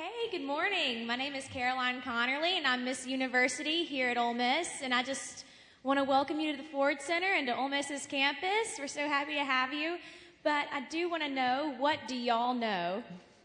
Hey, good morning. My name is Caroline Connerly, and I'm Miss University here at Ole Miss. And I just want to welcome you to the Ford Center and to Ole Miss's campus. We're so happy to have you. But I do want to know, what do y'all know?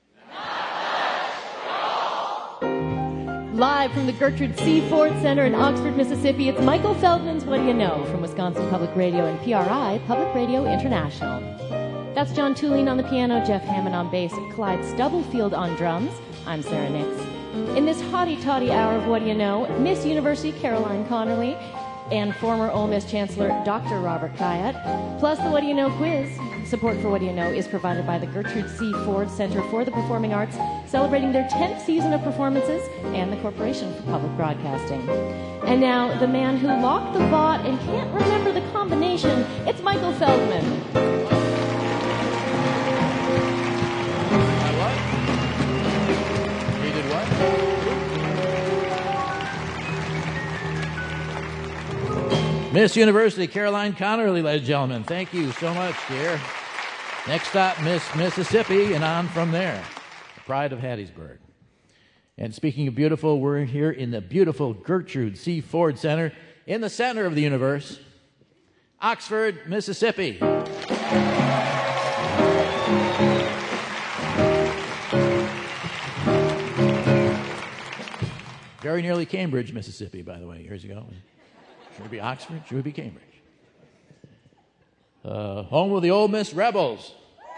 Live from the Gertrude C. Ford Center in Oxford, Mississippi, it's Michael Feldman's What Do You Know? From Wisconsin Public Radio and PRI, Public Radio International. That's John Tulane on the piano, Jeff Hammond on bass, Clyde Stubblefield on drums. I'm Sarah Nix. In this hotty-toddy hour of What Do You Know, Miss University Caroline Connerly and former Ole Miss Chancellor Dr. Robert Kayat, plus the What Do You Know quiz. Support for What Do You Know is provided by the Gertrude C. Ford Center for the Performing Arts, celebrating their 10th season of performances, and the Corporation for Public Broadcasting. And now, the man who locked the vault and can't remember the combination, it's Michael Feldman. Miss University, Caroline Connerly, ladies and gentlemen. Thank you so much, dear. Next stop, Miss Mississippi, and on from there. The pride of Hattiesburg. And speaking of beautiful, we're here in the beautiful Gertrude C. Ford Center, in the center of the universe, Oxford, Mississippi. Very nearly Cambridge, Mississippi, by the way, years ago. Should we be Oxford? Should we be Cambridge? Home of the Ole Miss Rebels.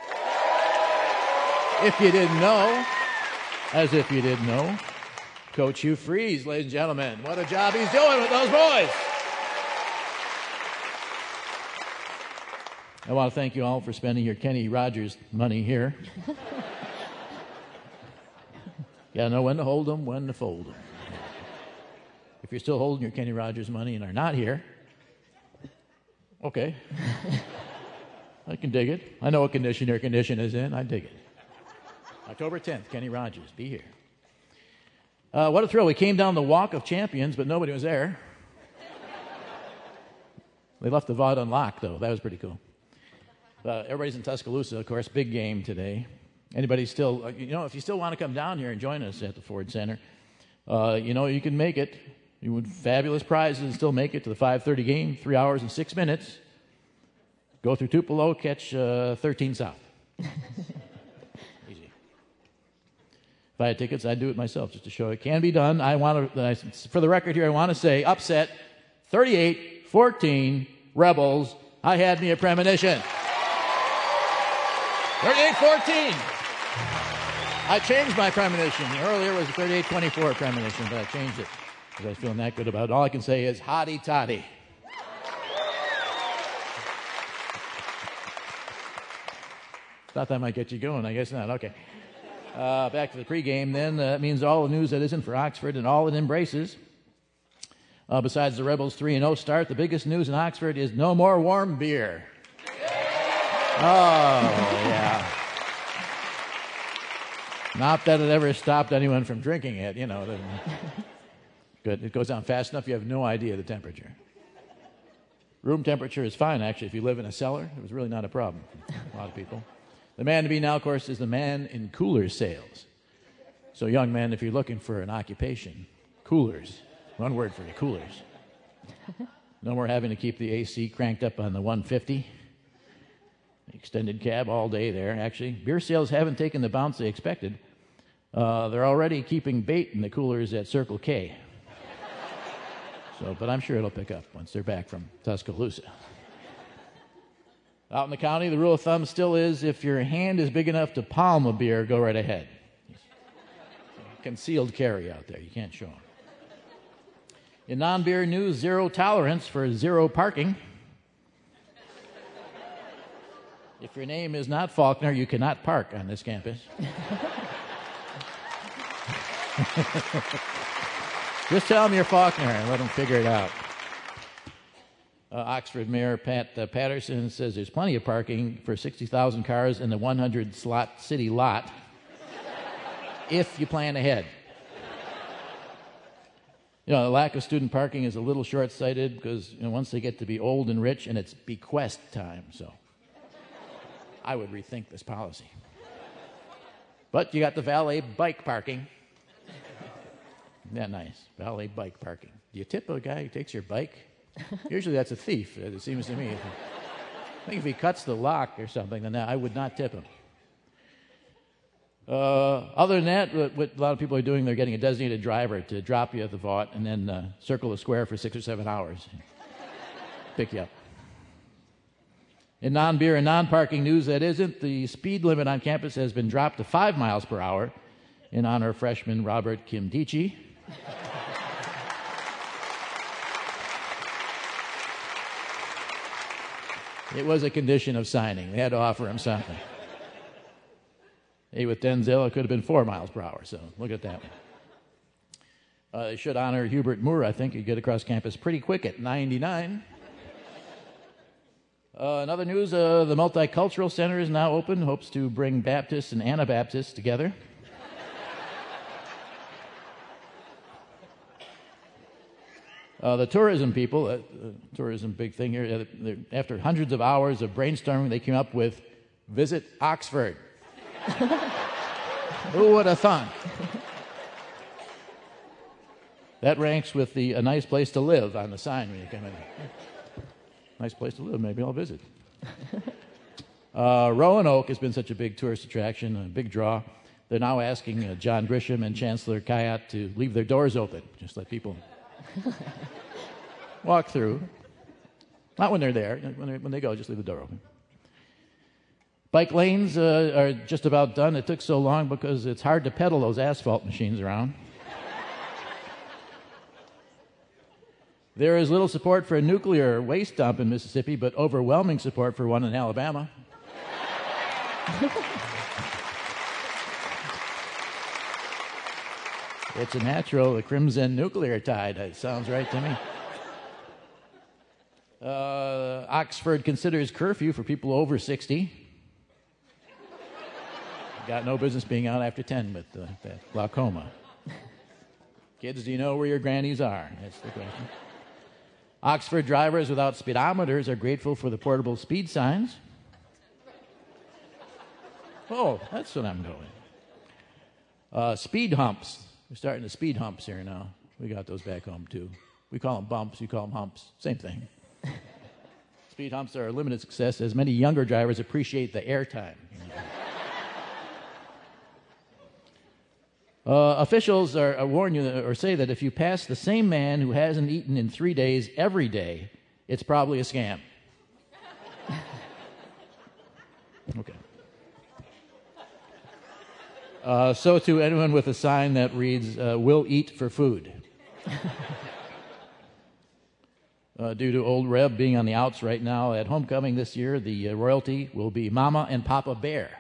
If you didn't know, as if you didn't know, Coach Hugh Freeze, ladies and gentlemen. What a job he's doing with those boys. I want to thank you all for spending your Kenny Rogers money here. You gotta know when to hold them, when to fold them. If you're still holding your Kenny Rogers money and are not here, okay. I can dig it. I know what condition your condition is in. I dig it. October 10th, Kenny Rogers, be here. What a thrill. We came down the Walk of Champions, but nobody was there. They left the vault unlocked, though. That was pretty cool. Everybody's in Tuscaloosa, of course. Big game today. Anybody still, if you still want to come down here and join us at the Ford Center, you can make it. You would fabulous prizes and still make it to the 5:30 game, 3 hours and 6 minutes. Go through Tupelo, catch 13 South. Easy. If I had tickets, I'd do it myself just to show it can be done. For the record here, I want to say upset 38-14 Rebels. I had me a premonition. 38-14. I changed my premonition. Earlier was a 38-24 premonition, but I changed it because I was feeling that good about it. All I can say is hotty toddy. Thought that might get you going. I guess not. Okay. Back to the pregame then. That means all the news that isn't for Oxford and all it embraces. Besides the Rebels' 3-0 start, the biggest news in Oxford is no more warm beer. Oh, yeah. Not that it ever stopped anyone from drinking it, Good. It goes down fast enough you have no idea the temperature. Room temperature is fine, actually. If you live in a cellar, it was really not a problem for a lot of people. The man to be now, of course, is the man in cooler sales. So, young man, if you're looking for an occupation, coolers. One word for you, coolers. No more having to keep the AC cranked up on the 150. Extended cab all day there, actually. Beer sales haven't taken the bounce they expected. They're already keeping bait in the coolers at Circle K. But I'm sure it'll pick up once they're back from Tuscaloosa. Out in the county, the rule of thumb still is if your hand is big enough to palm a beer, go right ahead. Concealed carry out there. You can't show them. In non-beer news, zero tolerance for zero parking. If your name is not Faulkner, you cannot park on this campus. Just tell them you're Faulkner and let them figure it out. Oxford Mayor Pat Patterson says there's plenty of parking for 60,000 cars in the 100-slot city lot if you plan ahead. The lack of student parking is a little short-sighted because once they get to be old and rich, and it's bequest time, so I would rethink this policy. But you got the valet bike parking. Isn't that nice? Valet bike parking. Do you tip a guy who takes your bike? Usually that's a thief, it seems to me. I think if he cuts the lock or something, then I would not tip him. Other than that, what a lot of people are doing, they're getting a designated driver to drop you at the vault and then circle the square for 6 or 7 hours. Pick you up. In non-beer and non-parking news that isn't, the speed limit on campus has been dropped to 5 miles per hour in honor of freshman Robert Kimdichi. It was a condition of signing. They had to offer him something. Hey, with Denzel, it could have been 4 miles per hour, so look at that one. They should honor Hubert Moore. I think he'd get across campus pretty quick at 99. In other news, the Multicultural Center is now open, hopes to bring Baptists and Anabaptists together. The tourism people, tourism big thing here, after hundreds of hours of brainstorming, they came up with Visit Oxford. Who would have thought? That ranks with the a nice place to live on the sign when you come in. Nice place to live, maybe I'll visit. Roanoke has been such a big tourist attraction, a big draw. They're now asking John Grisham and Chancellor Kayat to leave their doors open, just let people walk through. Not when they're there. When they go, just leave the door open. Bike lanes are just about done. It took so long because it's hard to pedal those asphalt machines around. There is little support for a nuclear waste dump in Mississippi, but overwhelming support for one in Alabama. It's a natural, the crimson nuclear tide. It sounds right to me. Oxford considers curfew for people over 60. Got no business being out after 10 with that glaucoma. Kids, do you know where your grannies are? That's the question. Oxford drivers without speedometers are grateful for the portable speed signs. Oh, that's what I'm going. Speed humps. We're starting the speed humps here now. We got those back home, too. We call them bumps, you call them humps. Same thing. Speed humps are a limited success as many younger drivers appreciate the airtime. Officials warn you or say that if you pass the same man who hasn't eaten in 3 days every day, it's probably a scam. Okay. So to anyone with a sign that reads, "We'll eat for food." Due to old Reb being on the outs right now, at homecoming this year, the royalty will be Mama and Papa Bear.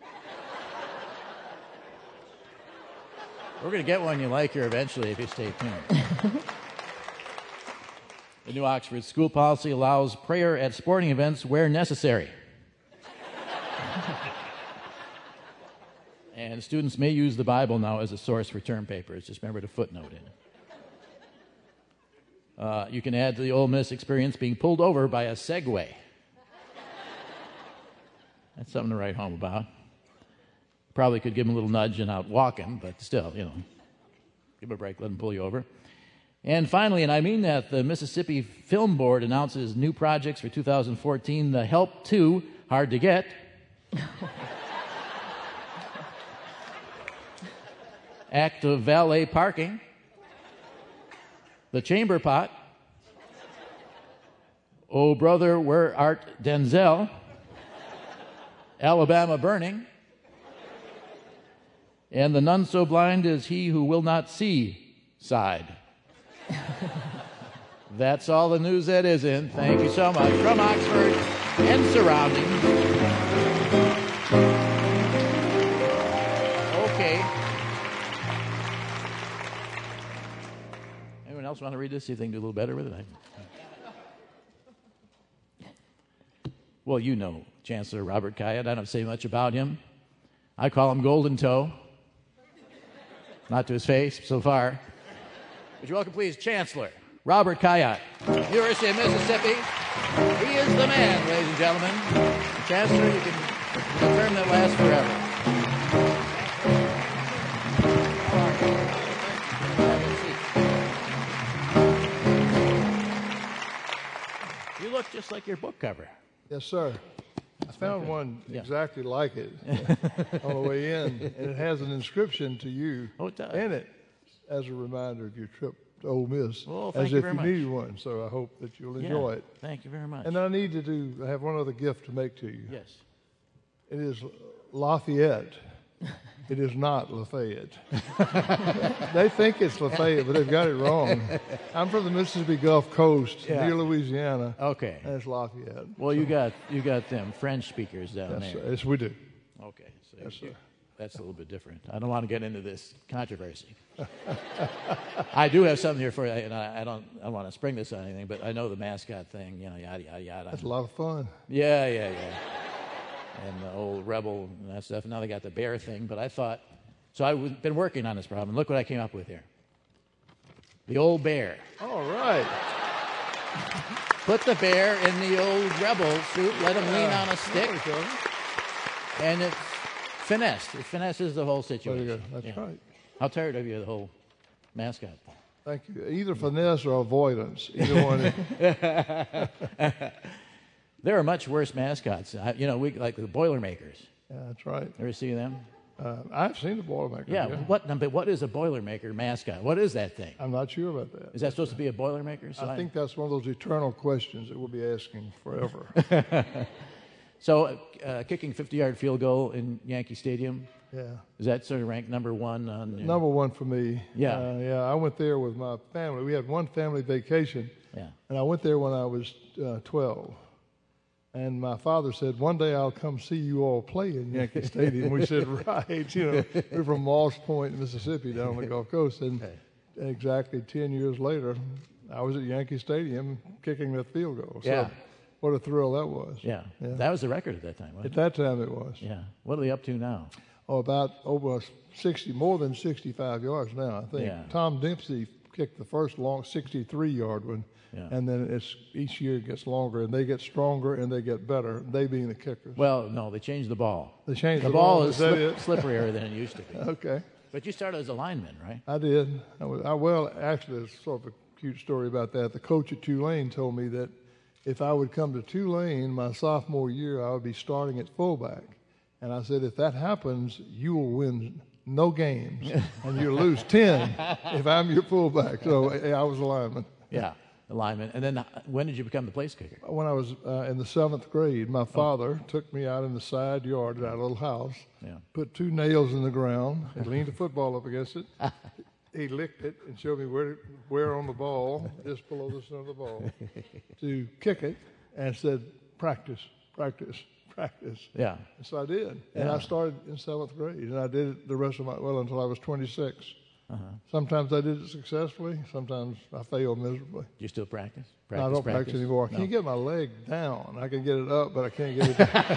We're going to get one you like here eventually if you stay tuned. The new Oxford school policy allows prayer at sporting events where necessary. And students may use the Bible now as a source for term papers. Just remember to footnote it. You can add to the Ole Miss experience being pulled over by a Segway. That's something to write home about. Probably could give him a little nudge and out walk him, but still, give him a break, let him pull you over. And finally, and I mean that, the Mississippi Film Board announces new projects for 2014. The Help 2, hard to get. Act of Valet Parking. The Chamber Pot. Oh, Brother, Where Art Denzel? Alabama Burning. And the none so blind as he who will not see side. That's all the news that is in. Thank you so much. From Oxford and surroundings. Okay. Anyone else want to read this? See if they can do a little better with it? Well, you know Chancellor Robert Kayat. I don't say much about him. I call him Golden Toe. Not to his face so far. Would you welcome, please, Chancellor Robert Kayat, University of Mississippi. He is the man, ladies and gentlemen. Chancellor, you can confirm that lasts forever. look just like your book cover. Yes, sir. I found one Yeah. exactly like it on the way in, and it has an inscription to you Oh, it does. in it as a reminder of your trip to Ole Miss, Well, thank as you if very you much. needed one. So I hope that you'll enjoy it. Thank you very much. And I need to have one other gift to make to you. Yes. It is Lafayette. It is not Lafayette. They think it's Lafayette, but they've got it wrong. I'm from the Mississippi Gulf Coast, Yeah. near Louisiana, Okay. and it's Lafayette. Well, you got them French speakers down Yes, there. sir. Yes, we do. Okay. So Yes, sir. that's a little bit different. I don't want to get into this controversy. I do have something here for you, and I don't want to spring this on anything, but I know the mascot thing, yada, yada, yada. That's a lot of fun. Yeah. And the old rebel and that stuff. Now they got the bear thing, but I thought, so I've been working on this problem, and look what I came up with here. The old bear. All right. Put the bear in the old rebel suit, let him lean on a stick, There we go. and it's finessed. It finesses the whole There situation. you go. That's Yeah. right. How tired of you of the whole mascot thing? Thank you. Either finesse or avoidance. Either one. There are much worse mascots. We like the Boilermakers. Yeah, that's right. Ever see them? I've seen the Boilermaker. Yeah. What is a Boilermaker mascot? What is that thing? I'm not sure about that. Is that supposed to be a Boilermaker? I think that's one of those eternal questions that we'll be asking forever. So, kicking 50-yard field goal in Yankee Stadium, Yeah. is that sort of ranked number one on? Your... Number one for me. Yeah. Yeah. I went there with my family. We had one family vacation, Yeah. and I went there when I was 12. And my father said, one day I'll come see you all play in Yankee Stadium. We said, right. We're from Moss Point, Mississippi, down on the Gulf Coast. And exactly 10 years later, I was at Yankee Stadium kicking that field goal. Yeah. So what a thrill that was. Yeah. That was the record at that time, wasn't At it? that time it was. Yeah. What are they up to now? Oh, about over 60, more than 65 yards now, I think. Yeah. Tom Dempsey kicked the first long 63-yard one. Yeah. And then each year it gets longer, and they get stronger, and they get better, they being the kickers. Well, no, they changed the ball. They changed the the ball. ball, Is is that it? slipperier than it used to be. Okay. But you started as a lineman, right? I did. Well, actually, there's sort of a cute story about that. The coach at Tulane told me that if I would come to Tulane my sophomore year, I would be starting at fullback. And I said, if that happens, you will win no games, and you'll lose 10 if I'm your fullback. So I was a lineman. Yeah, the lineman. And then when did you become the place kicker? When I was in the 7th grade, my father took me out in the side yard at our little house, put 2 nails in the ground, and leaned a football up against it. He licked it and showed me where on the ball, just below the center of the ball, to kick it, and said, practice, practice, practice. Yeah. And so I did. And I started in 7th grade, and I did it the rest of until I was 26. Sometimes I did it successfully. Sometimes I failed miserably. Do you still practice? I don't practice anymore. I can't get my leg down. I can get it up, but I can't get it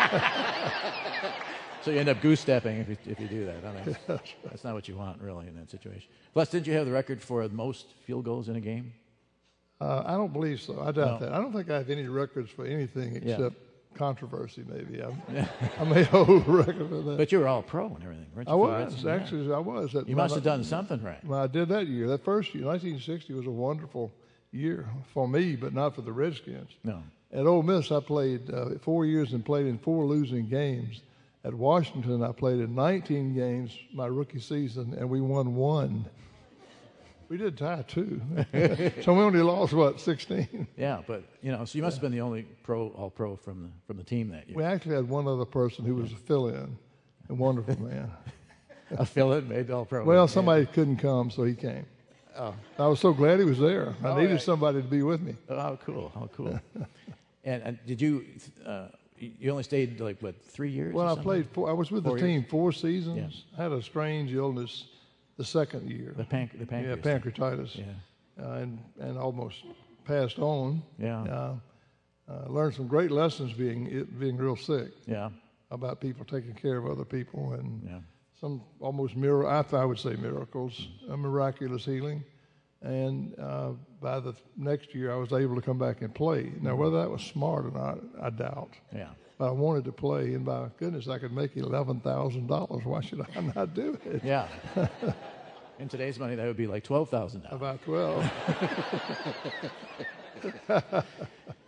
down. So you end up goose stepping if you do that. I mean, that's not what you want, really, in that situation. Plus, didn't you have the record for the most field goals in a game? I don't believe so. I doubt that. I don't think I have any records for anything except controversy, maybe. I may hold a record for that. But you were all pro and everything, weren't you? I was. Actually, I was. You must have done something right. Well, I did that year. That first year, 1960, was a wonderful year for me, but not for the Redskins. No. At Ole Miss, I played 4 years and played in 4 losing games. At Washington, I played in 19 games my rookie season, and we won 1. We did tie 2. So we only lost, 16? Yeah, but, so you must have been the only all-pro from the team that year. We actually had one other person who was a fill-in, a wonderful man. A fill-in made all-pro? Well, somebody couldn't come, so he came. Oh. I was so glad he was there. I needed somebody to be with me. Oh, how cool. And did you... you only stayed 3 years? Well, I played 4. I was with the team 4 seasons. Yeah. I had a strange illness the second year. The pancreas. Yeah, pancreatitis. Yeah. And almost passed on. Yeah. Learned some great lessons being real sick. Yeah. About people taking care of other people and some almost I would say miracles, a miraculous healing. And by the next year, I was able to come back and play. Now, whether that was smart or not, I doubt. Yeah. But I wanted to play, and by goodness, I could make $11,000. Why should I not do it? Yeah. In today's money, that would be like $12,000. About 12.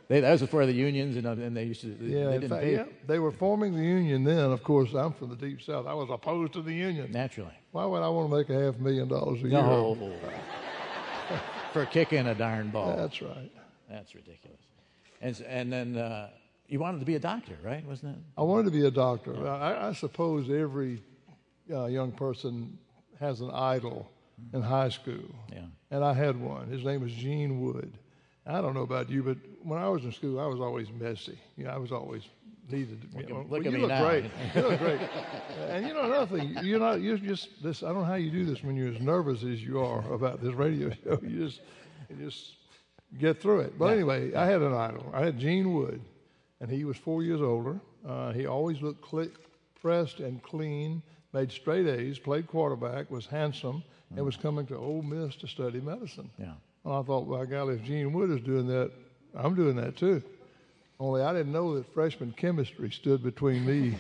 That was before the unions, and they used to. Yeah, they didn't pay. they were forming the union then. Of course, I'm from the Deep South. I was opposed to the union. Naturally. Why would I want to make $500,000 a year? No. For kicking a darn ball. That's right. That's ridiculous. And then you wanted to be a doctor, right? Wasn't it? I wanted to be a doctor. Yeah. I suppose every young person has an idol in high school. Yeah. And I had one. His name was Gene Wood. I don't know about you, but when I was in school, I was always messy. I was always needed to. Look at me look now. Great. You look great. And another thing, you're just this. I don't know how you do this when you're as nervous as you are about this radio show. You just get through it. But anyway, I had an idol. I had Gene Wood, and he was 4 years older. He always looked pressed and clean, made straight A's, played quarterback, was handsome, and was coming to Ole Miss to study medicine. Yeah. And I thought, well, golly, if Gene Wood is doing that, I'm doing that too. Only I didn't know that freshman chemistry stood between me.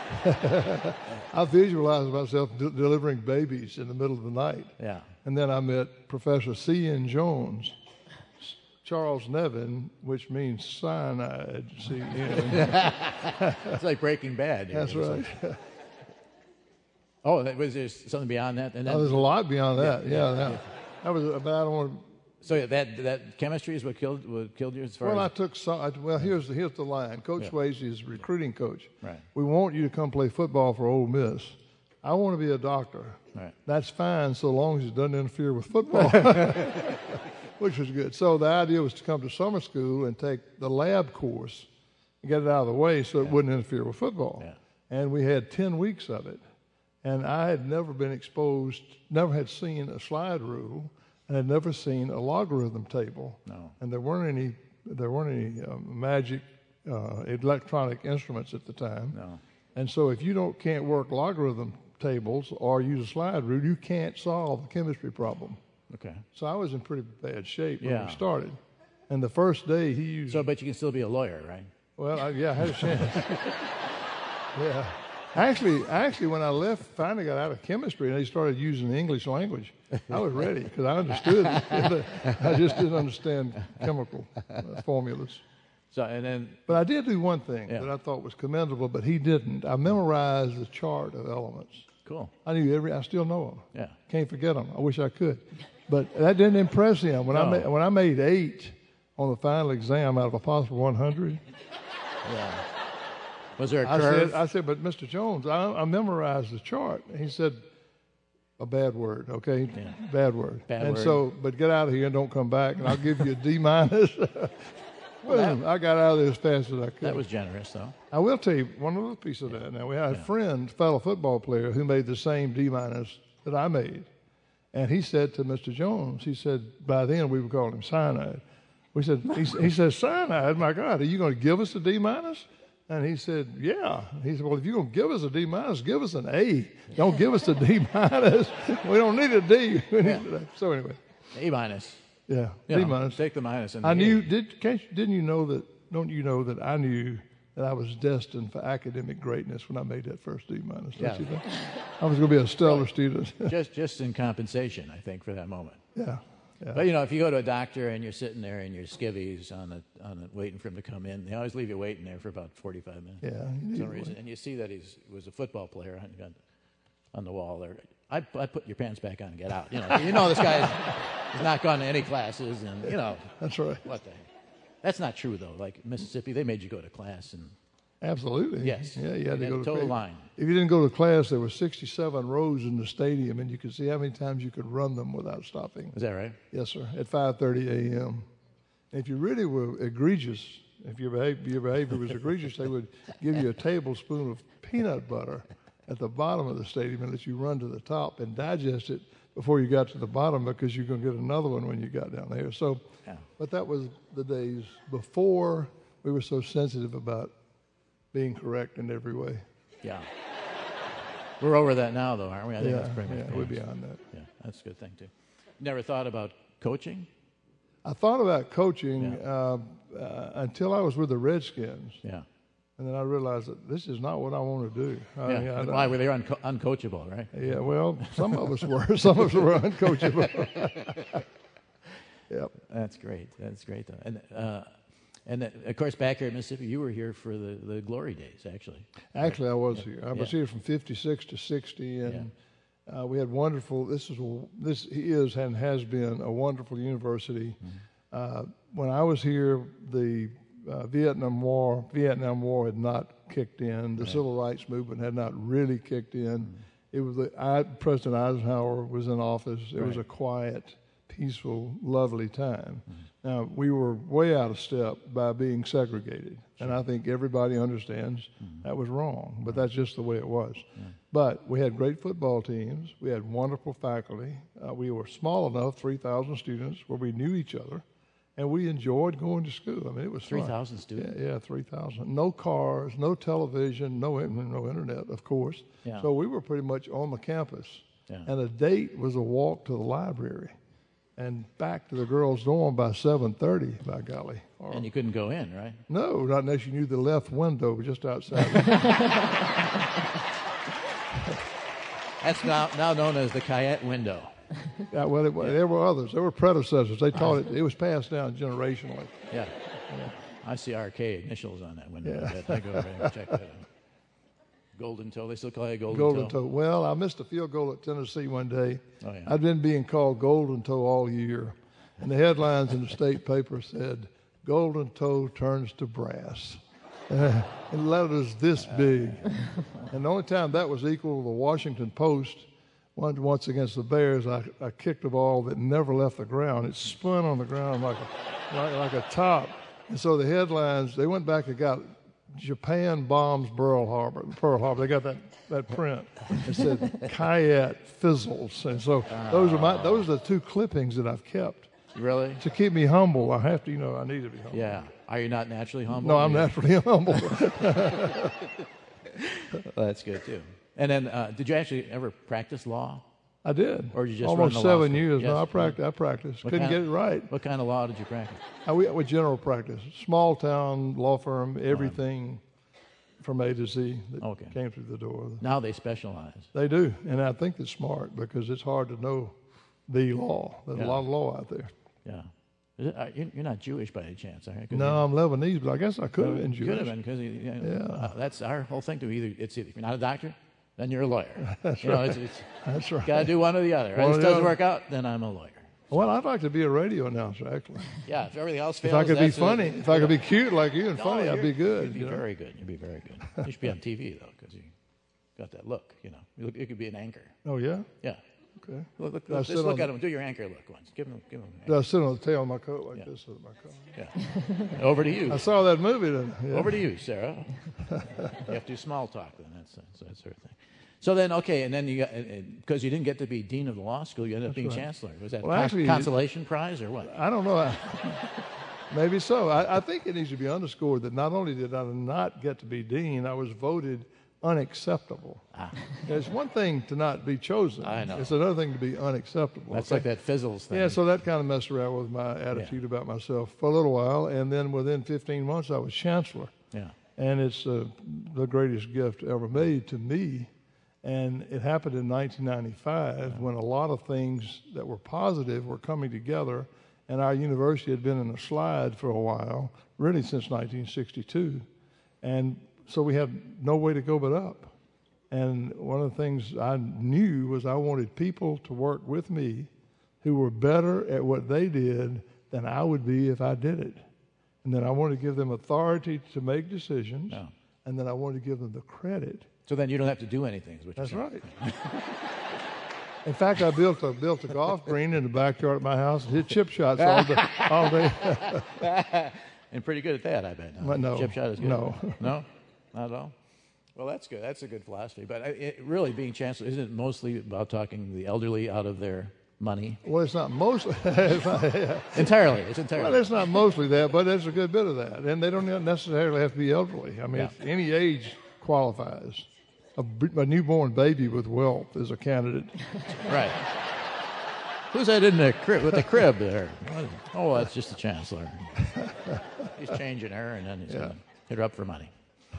I visualized myself delivering babies in the middle of the night. Yeah. And then I met Professor C.N. Jones, Charles Nevin, which means cyanide, C.N. It's like Breaking Bad. That's right. Oh, was there something beyond that? And then, there's a lot beyond that. Yeah. That was about, I don't want to. So that chemistry is what killed you as far as. Well, I took some. Here's the line. Coach Swayze is recruiting coach. Right. We want you to come play football for Ole Miss. I want to be a doctor. Right. That's fine so long as it doesn't interfere with football, which was good. So the idea was to come to summer school and take the lab course and get it out of the way so it wouldn't interfere with football. Yeah. And we had 10 weeks of it. And I had never been exposed, never had seen a slide rule, and had never seen a logarithm table. No. And there weren't any magic electronic instruments at the time. No. And so if you can't work logarithm tables or use a slide rule, you can't solve the chemistry problem. Okay. So I was in pretty bad shape when we started. And the first day he used. So, but you can still be a lawyer, right? Well, I had a chance. Yeah. Actually, when I left, finally got out of chemistry, and they started using the English language, I was ready because I understood it. I just didn't understand chemical formulas. So, and then. But I did do one thing that I thought was commendable, but he didn't. I memorized the chart of elements. Cool. I knew I still know them. Yeah. Can't forget them. I wish I could. But that didn't impress him. When I made 8 on the final exam out of a possible 100. Yeah. Was there a curve? I said, but Mr. Jones, I memorized the chart. He said, a bad word, okay? Yeah. Bad word. Bad and word. so, but get out of here and don't come back, and I'll give you a D-. Well, I got out of there as fast as I could. That was generous, though. I will tell you one other piece of that. Now, we had a friend, fellow football player, who made the same D- that I made. And he said to Mr. Jones, he said, by then we would call him cyanide. He said, cyanide, my God, are you going to give us a D-? And he said, yeah. He said, well, if you're going to give us a D-, give us an A. Don't give us a D-. We don't need a D. So anyway. A-. Yeah, You D-. know, take the minus. And I knew, didn't you know that, don't you know that I knew that I was destined for academic greatness when I made that first D-? Don't you think? I was going to be a stellar student. just in compensation, I think, for that moment. Yeah. But, if you go to a doctor and you're sitting there in your skivvies waiting for him to come in, they always leave you waiting there for about 45 minutes. Yeah. For some reason. And you see that he was a football player on the wall there. I put your pants back on and get out. You know this guy has not gone to any classes. And, That's right. What the heck. That's not true, though. Like Mississippi, they made you go to class. And Absolutely. Yes. Yeah, you had to go to total line. If you didn't go to class, there were 67 rows in the stadium, and you could see how many times you could run them without stopping. Is that right? Yes, sir. At 5:30 a.m. If you really were egregious, if your behavior was egregious, they would give you a tablespoon of peanut butter at the bottom of the stadium and let you run to the top and digest it before you got to the bottom, because you're going to get another one when you got down there. So, but that was the days before we were so sensitive about being correct in every way. Yeah. We're over that now, though, aren't we? I think that's pretty much we're beyond that. Yeah, that's a good thing, too. Never thought about coaching? I thought about coaching until I was with the Redskins. Yeah. And then I realized that this is not what I want to do. Why? Were they uncoachable, right? Yeah, well, some of us were. Some of us were uncoachable. Yep. That's great. That's great, though. And And then, of course, back here at Mississippi, you were here for the glory days, actually. Actually, I was here. I was here from 56 to 60, and we had wonderful. This is and has been a wonderful university. When I was here, the Vietnam War had not kicked in. The civil rights movement had not really kicked in. It was President Eisenhower was in office. It was a quiet, peaceful, lovely time. Now, we were way out of step by being segregated, and I think everybody understands that was wrong, but that's just the way it was. But we had great football teams. We had wonderful faculty. We were small enough, 3,000 students, where we knew each other, and we enjoyed going to school. I mean, it was 3,000 students? Yeah, 3,000. No cars, no television, no internet, of course. Yeah. So we were pretty much on the campus, and a date was a walk to the library and back to the girls' dorm by 7:30, by golly. And you couldn't go in, right? No, not unless you knew the left window just outside. That's now known as the Cayette window. Yeah, well, there were others. There were predecessors. They taught it. It was passed down generationally. Yeah. I see RK initials on that window. I go over and check that out. Golden Toe. They still call you Golden Toe? Well, I missed a field goal at Tennessee one day. Oh, yeah. I'd been being called Golden Toe all year. And the headlines in the state paper said, Golden Toe turns to brass. And letters this big. And the only time that was equal to the Washington Post, once against the Bears, I kicked a ball that never left the ground. It spun on the ground like a top. And so the headlines, they went back and got Japan bombs Pearl Harbor. They got that print. It said Cayette fizzles, and so those are the two clippings that I've kept. Really? To keep me humble, I have to. I need to be humble. Yeah. Are you not naturally humble? No, I'm naturally humble. Well, that's good too. And then, did you actually ever practice law? I did. Or did you just almost run the 7 law years? Yes. No, I practiced. Couldn't get it right. What kind of law did you practice? We general practice, small town law firm, everything from A to Z that came through the door. Now they specialize. They do, and I think it's smart because it's hard to know the law. There's a lot of law out there. Yeah. You're not Jewish by any chance, are you? No, I'm Lebanese, but I guess I could have been Jewish. Could have been because that's our whole thing. If you're not a doctor, then you're a lawyer. That's right. That's right. Got to do one or the other. Right? If it doesn't work out, then I'm a lawyer. Well, I'd like to be a radio announcer, actually. Yeah, if everything else fails. If I could be funny, if I could be cute like you and funny, I'd be good. You'd be very good. You'd be very good. You should be on TV, though, because you got that look, You could be an anchor. Oh, yeah? Yeah. Okay. Just look at him. Do your anchor look once. Give him. Do I sit on the tail of my coat like this with my coat? Yeah. Over to you. I saw that movie then. Yeah. Over to you, Sarah. You have to do small talk then. That's that sort of thing. So then, and then you got, because you didn't get to be dean of the law school, you ended up being chancellor. Was that a consolation prize or what? I don't know. Maybe so. I think it needs to be underscored that not only did I not get to be dean, I was voted unacceptable. It's one thing to not be chosen. I know. It's another thing to be unacceptable. That's like that fizzles thing. Yeah, so that kind of messed around with my attitude about myself for a little while, and then within 15 months I was chancellor. Yeah. And it's the greatest gift ever made to me. And it happened in 1995 when a lot of things that were positive were coming together, and our university had been in a slide for a while, really since 1962. And so we had no way to go but up. And one of the things I knew was I wanted people to work with me who were better at what they did than I would be if I did it. And then I wanted to give them authority to make decisions, and then I wanted to give them the credit. So then you don't have to do anything, is what you're saying. That's right. In fact, I built a golf green in the backyard of my house and hit chip shots all day. And pretty good at that, I bet. No. Chip shot is good. No. No? Not at all? Well, that's good. That's a good philosophy. But really, being chancellor, isn't it mostly about talking the elderly out of their money? Well, it's not mostly. Entirely. It's entirely. Well, it's not mostly that, but there's a good bit of that. And they don't necessarily have to be elderly. I mean, any age qualifies. A newborn baby with wealth is a candidate. Right. Who's that in the crib with the crib there? Oh, that's just the chancellor. He's changing her, and then he's going to hit her up for money.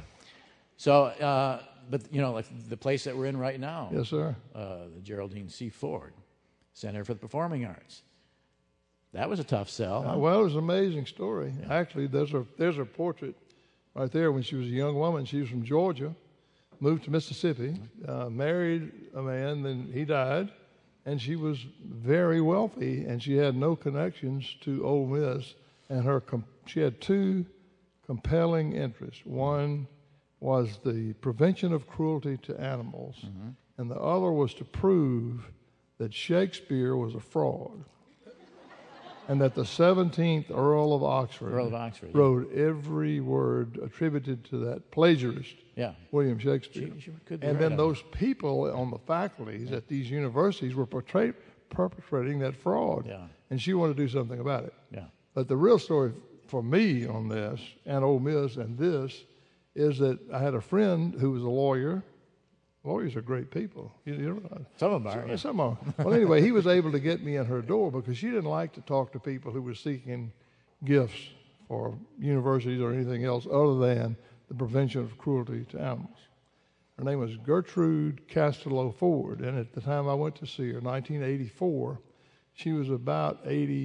So, but like the place that we're in right now. Yes, sir. The Geraldine C. Ford Center for the Performing Arts. That was a tough sell. Huh? Well, it was an amazing story. Yeah. Actually, there's a portrait right there when she was a young woman. She was from Georgia, moved to Mississippi, married a man, then he died, and she was very wealthy, and she had no connections to Ole Miss, and she had two compelling interests. One was the prevention of cruelty to animals, and the other was to prove that Shakespeare was a fraud, and that the 17th Earl of Oxford, wrote every word attributed to that plagiarist, William Shakespeare. And then those people on the faculties at these universities were perpetrating that fraud, and she wanted to do something about it. But the real story for me on this, and Ole Miss and this, is that I had a friend who was a lawyer. Lawyers are great people. Some of them are. Some are. Well, anyway, he was able to get me in her door because she didn't like to talk to people who were seeking gifts for universities or anything else other than the prevention of cruelty to animals. Her name was Gertrude Castello Ford, and at the time I went to see her, 1984, she was about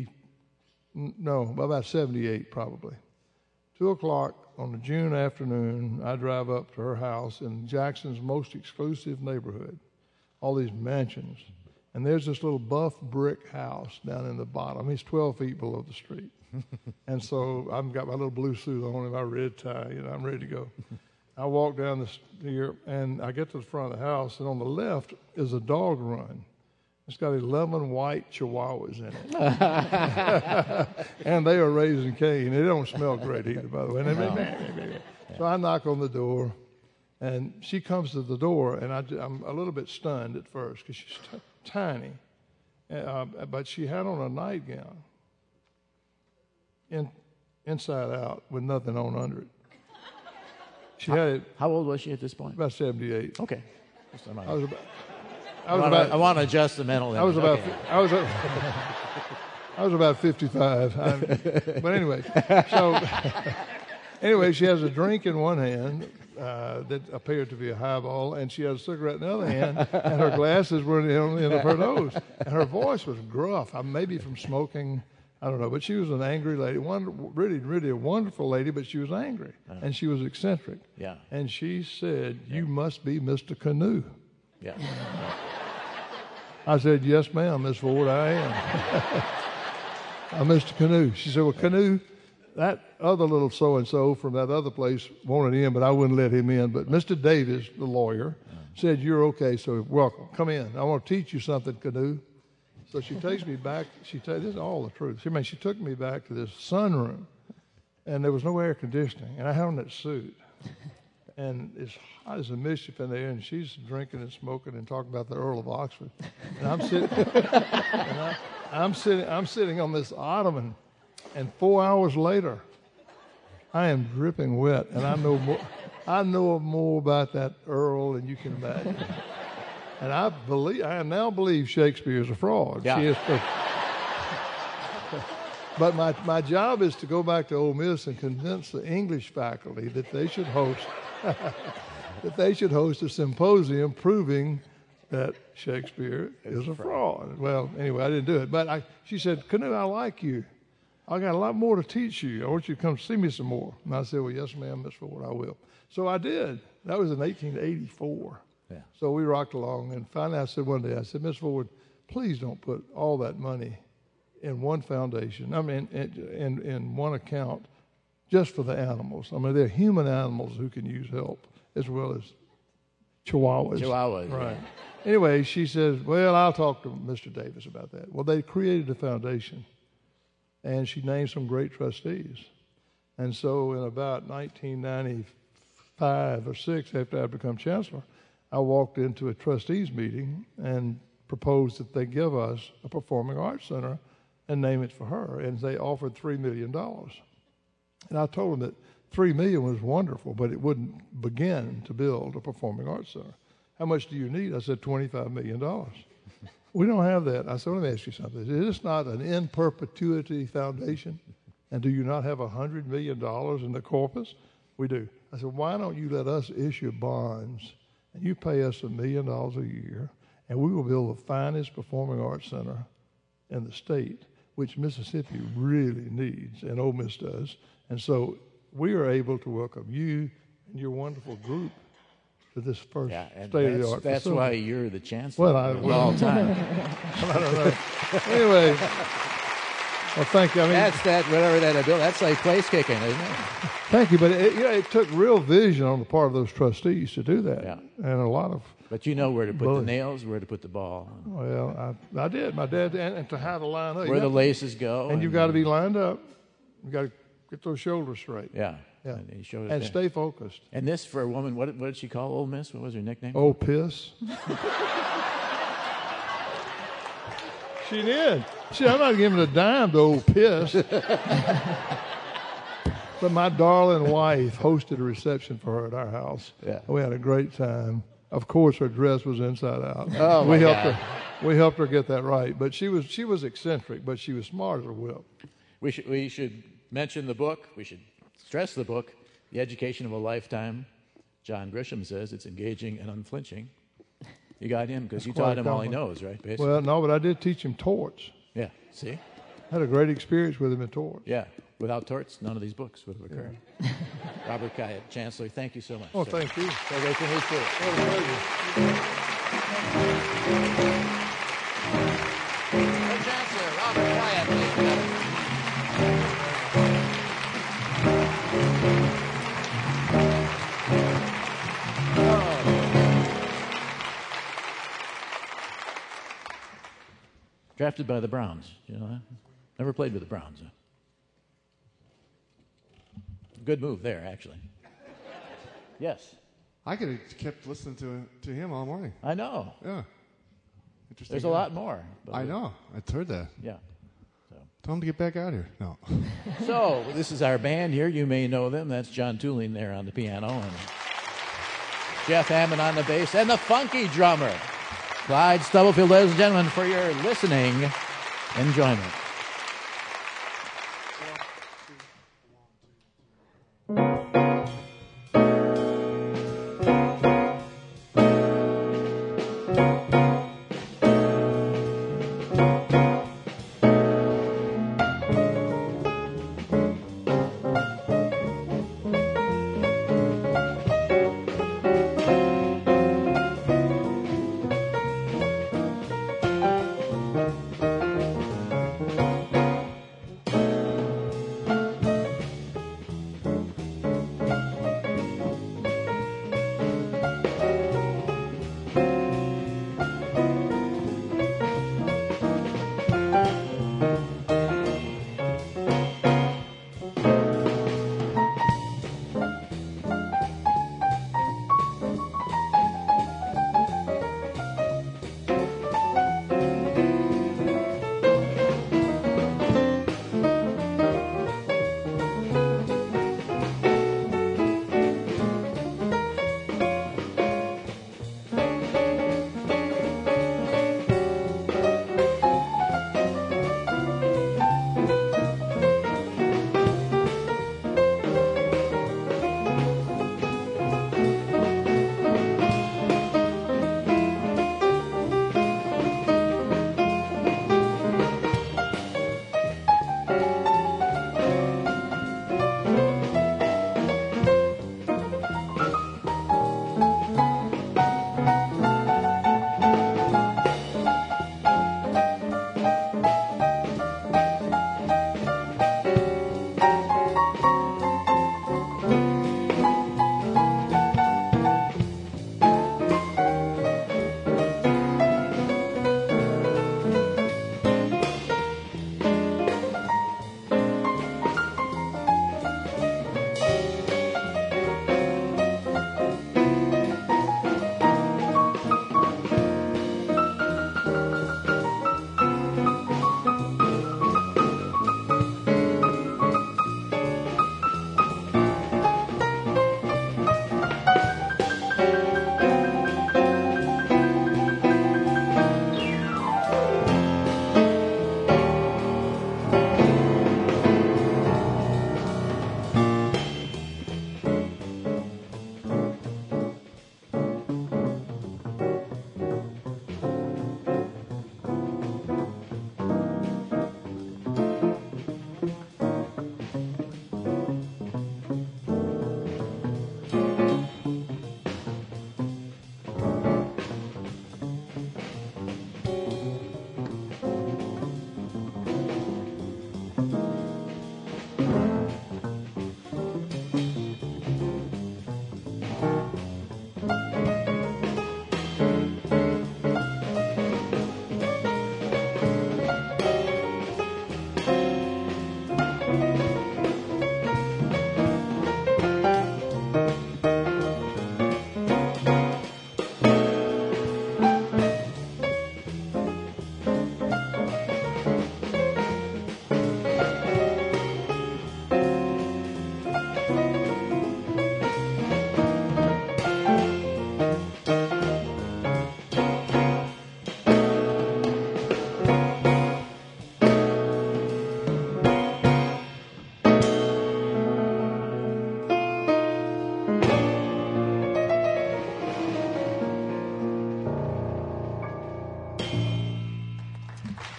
78 probably. 2 o'clock on a June afternoon, I drive up to her house in Jackson's most exclusive neighborhood, all these mansions. And there's this little buff brick house down in the bottom. It's 12 feet below the street. And so I've got my little blue suit on and my red tie, I'm ready to go. I walk down here, and I get to the front of the house, and on the left is a dog run. It's got 11 white chihuahuas in it. And they are raising Cain. They don't smell great either, by the way. So I knock on the door, and she comes to the door, and I'm a little bit stunned at first because she's tiny. But she had on a nightgown, inside out, with nothing on under it. She had it. How old was she at this point? About 78. Okay. I want to adjust the mental image. I was about 55. But anyway, she has a drink in one hand that appeared to be a highball, and she had a cigarette in the other hand, and her glasses were in the end of her nose. And her voice was gruff, maybe from smoking, I don't know. But she was an angry lady, really a wonderful lady, but she was angry, and she was eccentric. Yeah. And she said, "You must be Mr. Canoe." Yeah. I said, "Yes, ma'am, Miss Ford, I am." I'm Mr. Canoe. She said, "Well, Canoe, that other little so-and-so from that other place wanted in, but I wouldn't let him in. But Mr. Davis, the lawyer, said, you're okay, so welcome. Come in. I want to teach you something, Canoe." So she takes me back. This is all the truth. She took me back to this sunroom, and there was no air conditioning, and I had on that suit. And it's hot as a mischief in there, and she's drinking and smoking and talking about the Earl of Oxford. And I'm sitting on this ottoman, and 4 hours later, I am dripping wet, and I know more about that Earl than you can imagine. And I now believe Shakespeare is a fraud. Yeah. But my job is to go back to Ole Miss and convince the English faculty that they should host a symposium proving that Shakespeare is a fraud. Well, anyway, I didn't do it. But she said, "Canoe, I like you. I got a lot more to teach you. I want you to come see me some more." And I said, "Well, yes, ma'am, Miss Ford, I will." So I did. That was in 1884. Yeah. So we rocked along, and finally I said one day, "Miss Ford, please don't put all that money in one foundation, in one account, just for the animals. They're human animals who can use help as well as chihuahuas." Chihuahuas, right. Yeah. Anyway, she says, "Well, I'll talk to Mr. Davis about that." Well, they created a foundation, and she named some great trustees. And so in about 1995 or 6, after I'd become chancellor, I walked into a trustees meeting and proposed that they give us a performing arts center and name it for her. And they offered $3 million. And I told them that $3 million was wonderful, but it wouldn't begin to build a performing arts center. "How much do you need?" I said, $25 million. "We don't have that." I said, "Let me ask you something. Is this not an in perpetuity foundation? And do you not have $100 million in the corpus?" "We do." I said, "Why don't you let us issue bonds, and you pay us $1 million a year, and we will build the finest performing arts center in the state. which Mississippi really needs, and Ole Miss does. And so we are able to welcome you and your wonderful group to this first state-of-the-art That's facility. why you're the chancellor of all time. I don't know. Anyway, well, thank you. I mean, that's like place kicking, isn't it? Thank you, but it took real vision on the part of those trustees to do that, and a lot of. But you know where to put the nails, where to put the ball. Well, I did. My dad, and to how to line up. Where the laces go. And you've got to be lined up. You got to get those shoulders straight. Yeah. Yeah. And stay focused. And this for a woman, what did she call Ole Miss? What was her nickname? Old Piss. She did. See, I'm not giving a dime to Old Piss. But my darling wife hosted a reception for her at our house. Yeah. We had a great time. Of course, her dress was inside out. Oh, my God. We helped her get that right. But she was eccentric, but she was smart as a whip. We should mention the book. We should stress the book, The Education of a Lifetime. John Grisham says it's engaging and unflinching. You got him because you taught him all he knows, right? Basically. Well, no, but I did teach him torts. Yeah, see? Had a great experience with him in torts. Yeah, without torts, none of these books would have occurred. Yeah. Robert Kyatt, Chancellor, thank you so much. Oh, thank you. So great to meet you. Chancellor Robert Kyatt, ladies and gentlemen. Drafted by the Browns. You know that? Never played with the Browns. Good move there, actually. Yes. I could have kept listening to him all morning. I know. Yeah. Interesting. There's a lot more. I know. I heard that. Yeah. Tell him to get back out here. No. So, this is our band here. You may know them. That's John Tooling there on the piano, and Jeff Hammond on the bass, and the funky drummer, Clyde Stubblefield, ladies and gentlemen, for your listening enjoyment.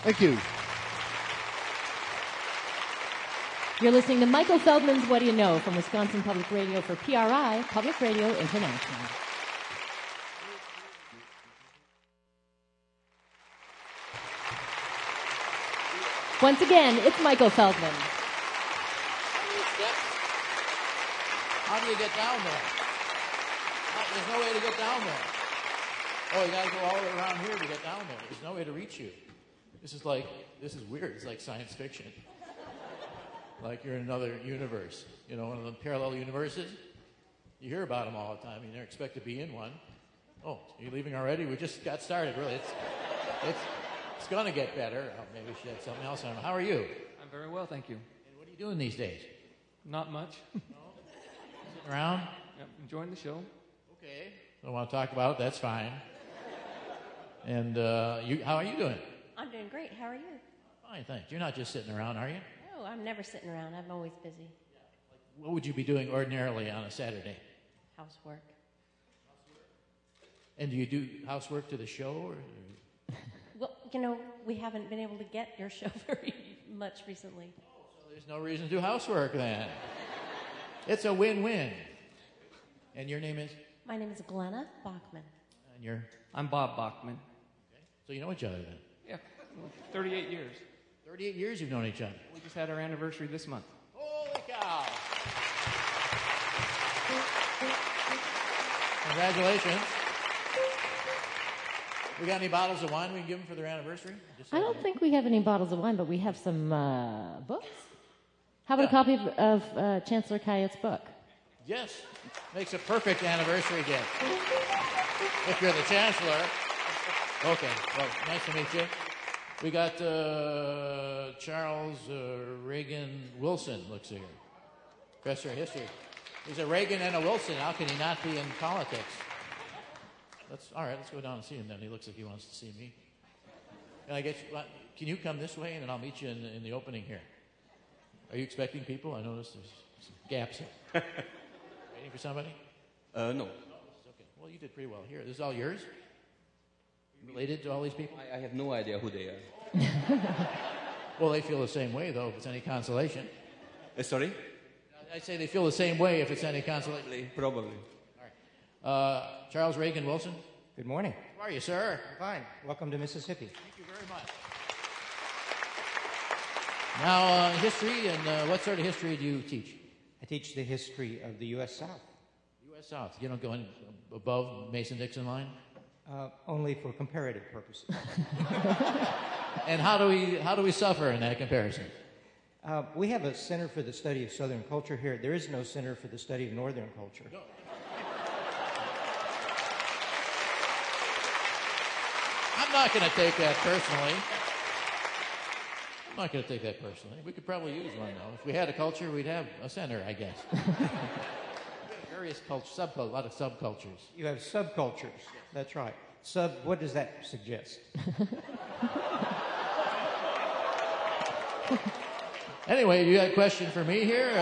Thank you. You're listening to Michael Feldman's What Do You Know from Wisconsin Public Radio for PRI, Public Radio International. Once again, it's Michael Feldman. How do you get down there? There's no way to get down there. Oh, you got to go all the way around here to get down there. There's no way to reach you. This is weird. It's like science fiction. Like you're in another universe. You know, one of the parallel universes. You hear about them all the time. You never expect to be in one. Oh, are you leaving already? We just got started, really. It's going to get better. Oh, maybe we should have something else on. How are you? I'm very well, thank you. And what are you doing these days? Not much. No? Sitting around? Yep, enjoying the show. Okay. Don't want to talk about it. That's fine. And how are you doing? I'm doing great. How are you? Fine, thanks. You're not just sitting around, are you? No, I'm never sitting around. I'm always busy. What would you be doing ordinarily on a Saturday? Housework. And do you do housework to the show? Or? Well, you know, we haven't been able to get your show very much recently. Oh, so there's no reason to do housework then. It's a win-win. And your name is? My name is Glenna Bachman. And you're? I'm Bob Bachman. Okay. So you know each other then? Yeah, 38 years. 38 years you've known each other. We just had our anniversary this month. Holy cow! Congratulations. We got any bottles of wine we can give them for their anniversary? I don't think we have any bottles of wine, but we have some books. How about a copy of Chancellor Kayet's book? Yes. Makes a perfect anniversary gift. If you're the Chancellor. Okay. Well, nice to meet you. We got Charles Reagan Wilson, looks here. Professor of History. He's a Reagan and a Wilson. How can he not be in politics? All right, let's go down and see him then. He looks like he wants to see me. Can you come this way and then I'll meet you in the opening here? Are you expecting people? I noticed there's some gaps here. Waiting for somebody? No. Okay. Well, you did pretty well here. This is all yours? Related to all these people? I have no idea who they are. Well, they feel the same way, though, if it's any consolation. Sorry? I say they feel the same way if it's any consolation. Probably. All right. Charles Reagan Wilson. Good morning. How are you, sir? I'm fine. Welcome to Mississippi. Thank you very much. Now, history, and what sort of history do you teach? I teach the history of the U.S. South. U.S. South. You don't go in above Mason-Dixon line? Only for comparative purposes. And how do we suffer in that comparison? We have a Center for the Study of Southern Culture here. There is no Center for the Study of Northern Culture. No. I'm not going to take that personally. We could probably use one, though. If we had a culture, we'd have a center, I guess. Various cultures, a lot of subcultures. You have subcultures. That's right. What does that suggest? Anyway, you got a question for me here?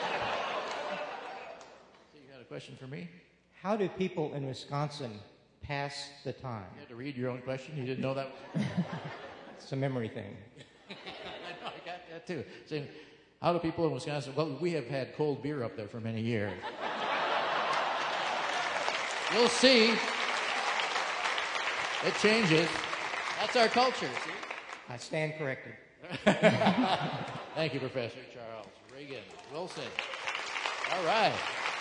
You got a question for me? How do people in Wisconsin pass the time? You had to read your own question? You didn't know that? It's a memory thing. I know, I got that too. Saying, how do people in Wisconsin? Well, we have had cold beer up there for many years. You'll see. It changes. That's our culture, see? I stand corrected. Thank you, Professor Charles Reagan Wilson. All right.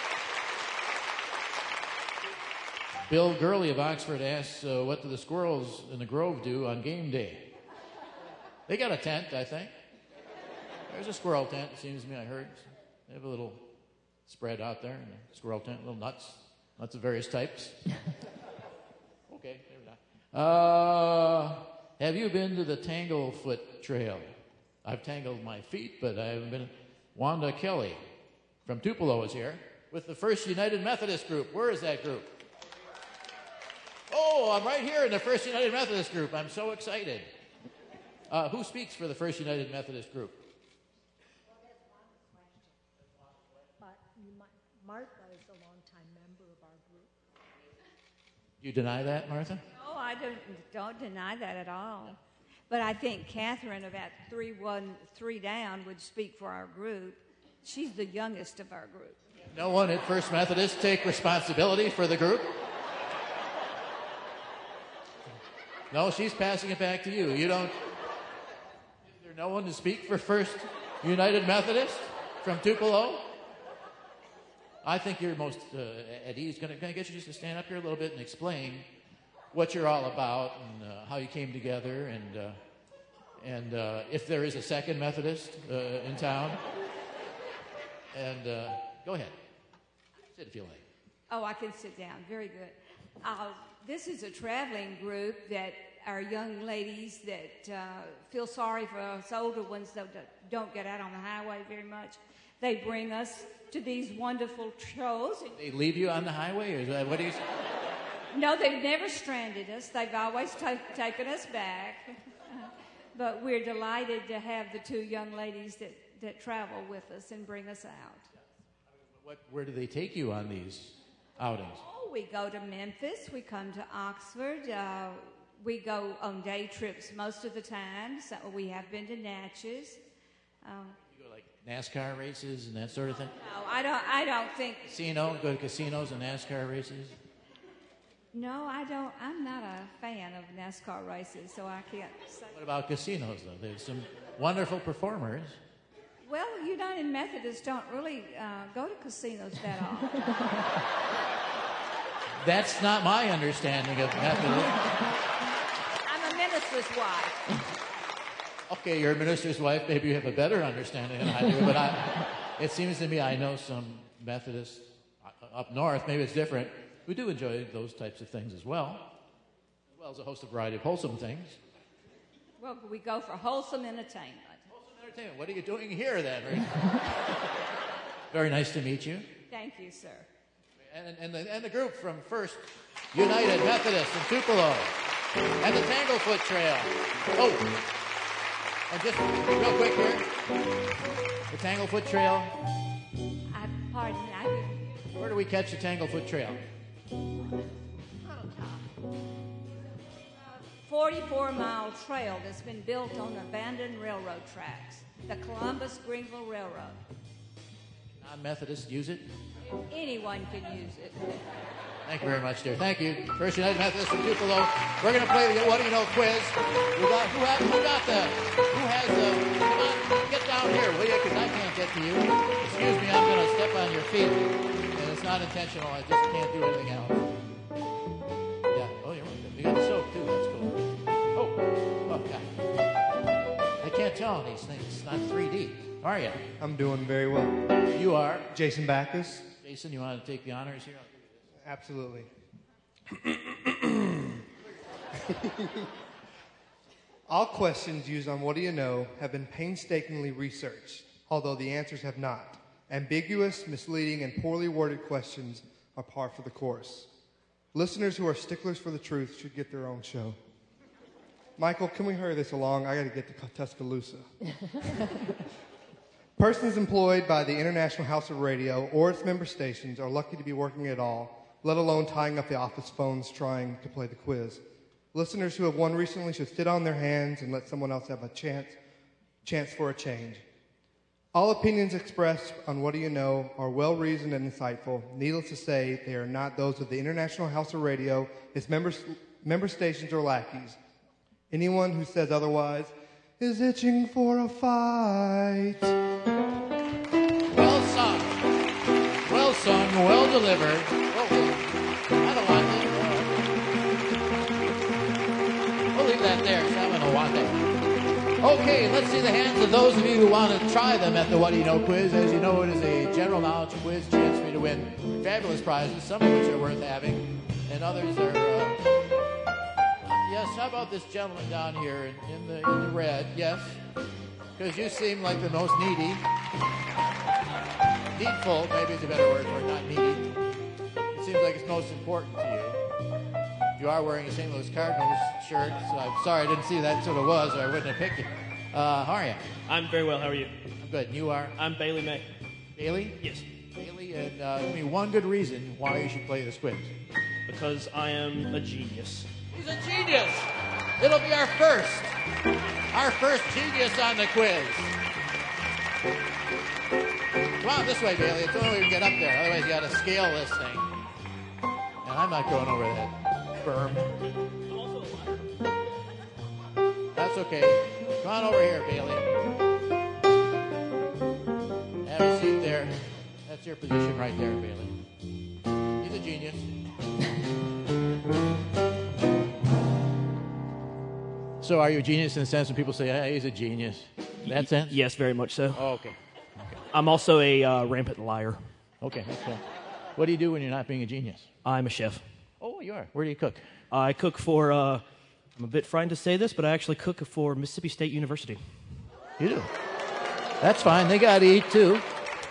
Bill Gurley of Oxford asks, what do the squirrels in the Grove do on game day? They got a tent, I think. There's a squirrel tent, it seems to me, I heard. They have a little spread out there in a squirrel tent, little nuts of various types. Okay, maybe not. Have you been to the Tanglefoot Trail? I've tangled my feet, but I haven't been. Wanda Kelly from Tupelo is here with the First United Methodist Group. Where is that group? Oh, I'm right here in the First United Methodist Group. I'm so excited. Who speaks for the First United Methodist Group? Well, that's one question. But Martha is a longtime member of our group. You deny that, Martha? No, I don't deny that at all. But I think Catherine, about 3 down, would speak for our group. She's the youngest of our group. No one at First Methodist take responsibility for the group? No, she's passing it back to you. You don't... Is there no one to speak for First United Methodist from Tupelo? I think you're most at ease. Can I get you just to stand up here a little bit and explain what you're all about and how you came together and if there is a second Methodist in town? And go ahead. Sit if you like. Oh, I can sit down. Very good. This is a traveling group that are young ladies that feel sorry for us older ones that don't get out on the highway very much. They bring us to these wonderful shows. They leave you on the highway, or is that, what do you say? No, they've never stranded us. They've always taken us back. But we're delighted to have the two young ladies that travel with us and bring us out. Where do they take you on these outings? Oh, we go to Memphis. We come to Oxford. We go on day trips most of the time. So we have been to Natchez. You go like NASCAR races and that sort of thing? No, I don't think. Go to casinos and NASCAR races? No, I don't. I'm not a fan of NASCAR races, so I can't say. What about casinos, though? There's some wonderful performers. Well, United Methodists don't really go to casinos that often. That's not my understanding of Methodism. I'm a minister's wife. Okay, you're a minister's wife. Maybe you have a better understanding than I do, but it seems to me I know some Methodists up north, maybe it's different, who do enjoy those types of things as well as a variety of wholesome things. Well, we go for wholesome entertainment. What are you doing here, then? Very nice to meet you. Thank you, sir. And the group from First United Methodist in Tupelo and the Tanglefoot Trail. Oh, and just real quick here, the Tanglefoot Trail. Pardon me. Where do we catch the Tanglefoot Trail? 44-mile trail that's been built on abandoned railroad tracks, the Columbus-Greenville Railroad. Non-Methodists use it? Anyone can use it. Thank you very much, dear. Thank you. First United Methodist from Tupelo. We're going to play the What Do You Know quiz. Come on, get down here, will you? Because I can't get to you. Excuse me, I'm going to step on your feet. And it's not intentional. I just can't do anything else. Yeah. Oh, you're welcome. You got the soap, too. That's cool. Oh, God. I can't tell on these things. It's not 3D. How are you? I'm doing very well. You are? Jason Backus. Jason, you want to take the honors here? Absolutely. All questions used on What Do You Know have been painstakingly researched, although the answers have not. Ambiguous, misleading, and poorly worded questions are par for the course. Listeners who are sticklers for the truth should get their own show. Michael, can we hurry this along? I got to get to Tuscaloosa. Persons employed by the International House of Radio or its member stations are lucky to be working at all, let alone tying up the office phones trying to play the quiz. Listeners who have won recently should sit on their hands and let someone else have a chance for a change. All opinions expressed on What Do You Know are well-reasoned and insightful. Needless to say, they are not those of the International House of Radio, its member stations, or lackeys. Anyone who says otherwise is itching for a fight. Well sung. Well sung, well delivered. I don't want it. We'll leave that there, because I don't want it. Okay, let's see the hands of those of you who want to try them at the What Do You Know quiz. As you know, it is a general knowledge quiz, chance for you to win fabulous prizes, some of which are worth having, and others are... Yes, how about this gentleman down here in the red? Yes, because you seem like the most needy. Needful, maybe is a better word for it, not needy. It seems like it's most important to you. You are wearing a St. Louis Cardinals shirt, so I'm sorry I didn't see that's what it was, or I wouldn't have picked it. How are you? I'm very well. How are you? I'm good. And you are? I'm Bailey May. Bailey? Yes. Bailey, and give me one good reason why you should play this quiz. Because I am a genius. He's a genius! It'll be our first genius on the quiz. Come on this way, Bailey. It's the only way we can get up there. Otherwise, you got to scale this thing. And I'm not going over that berm. That's okay. Come on over here, Bailey. Have a seat there. That's your position right there, Bailey. He's a genius. So are you a genius in the sense when people say, hey, he's a genius? In that sense? Yes, very much so. Oh, okay. I'm also a rampant liar. Okay, that's cool. What do you do when you're not being a genius? I'm a chef. Oh, you are. Where do you cook? I cook for, I'm a bit frightened to say this, but I actually cook for Mississippi State University. You do? That's fine. They got to eat, too.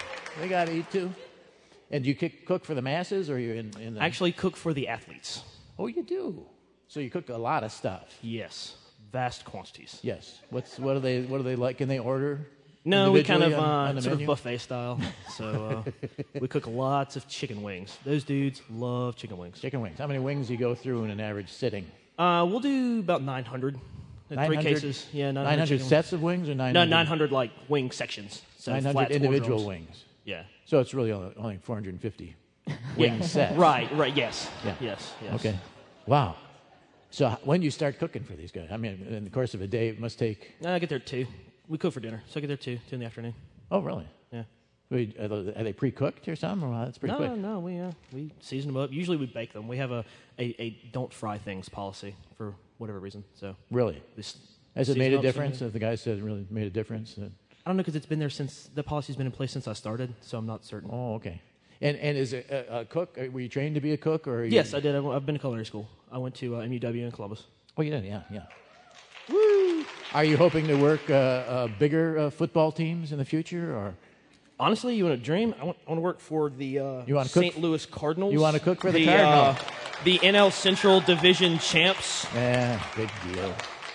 And do you cook for the masses, or you're in the... I actually cook for the athletes. Oh, you do? So you cook a lot of stuff? Yes. Vast quantities. Yes. What do they like? Can they order? No, we kind of on the sort menu? of buffet style. So we cook lots of chicken wings. Those dudes love chicken wings. Chicken wings. How many wings do you go through in an average sitting? We'll do about 900. 900? 3 cases. Yeah, 900 sets of wings or 900? No, 900 like wing sections. So 900 flats, individual drums. wings. Yeah. So it's really only 450 wing sets. Right, yes. Yeah. Yes. Okay. Wow. So when do you start cooking for these guys? I mean, in the course of a day, it must take... I get there at 2. We cook for dinner, so I get there 2 in the afternoon. Oh, really? Yeah. Are they pre-cooked or something? Or that's pretty quick. No, we season them up. Usually we bake them. We have a don't fry things policy for whatever reason. So really? Has it made a difference? If the guy said it really made a difference? I don't know, because it's been there since... The policy's been in place since I started, so I'm not certain. Oh, okay. And is it a cook? Were you trained to be a cook? Or Yes, I did. I've been to culinary school. I went to MUW in Columbus. Oh, you did? Yeah. Woo! Are you hoping to work bigger football teams in the future, or? Honestly, you want to dream? I want to work for the St. Louis Cardinals. You want to cook for the Cardinals? The NL Central Division champs. Yeah, big deal.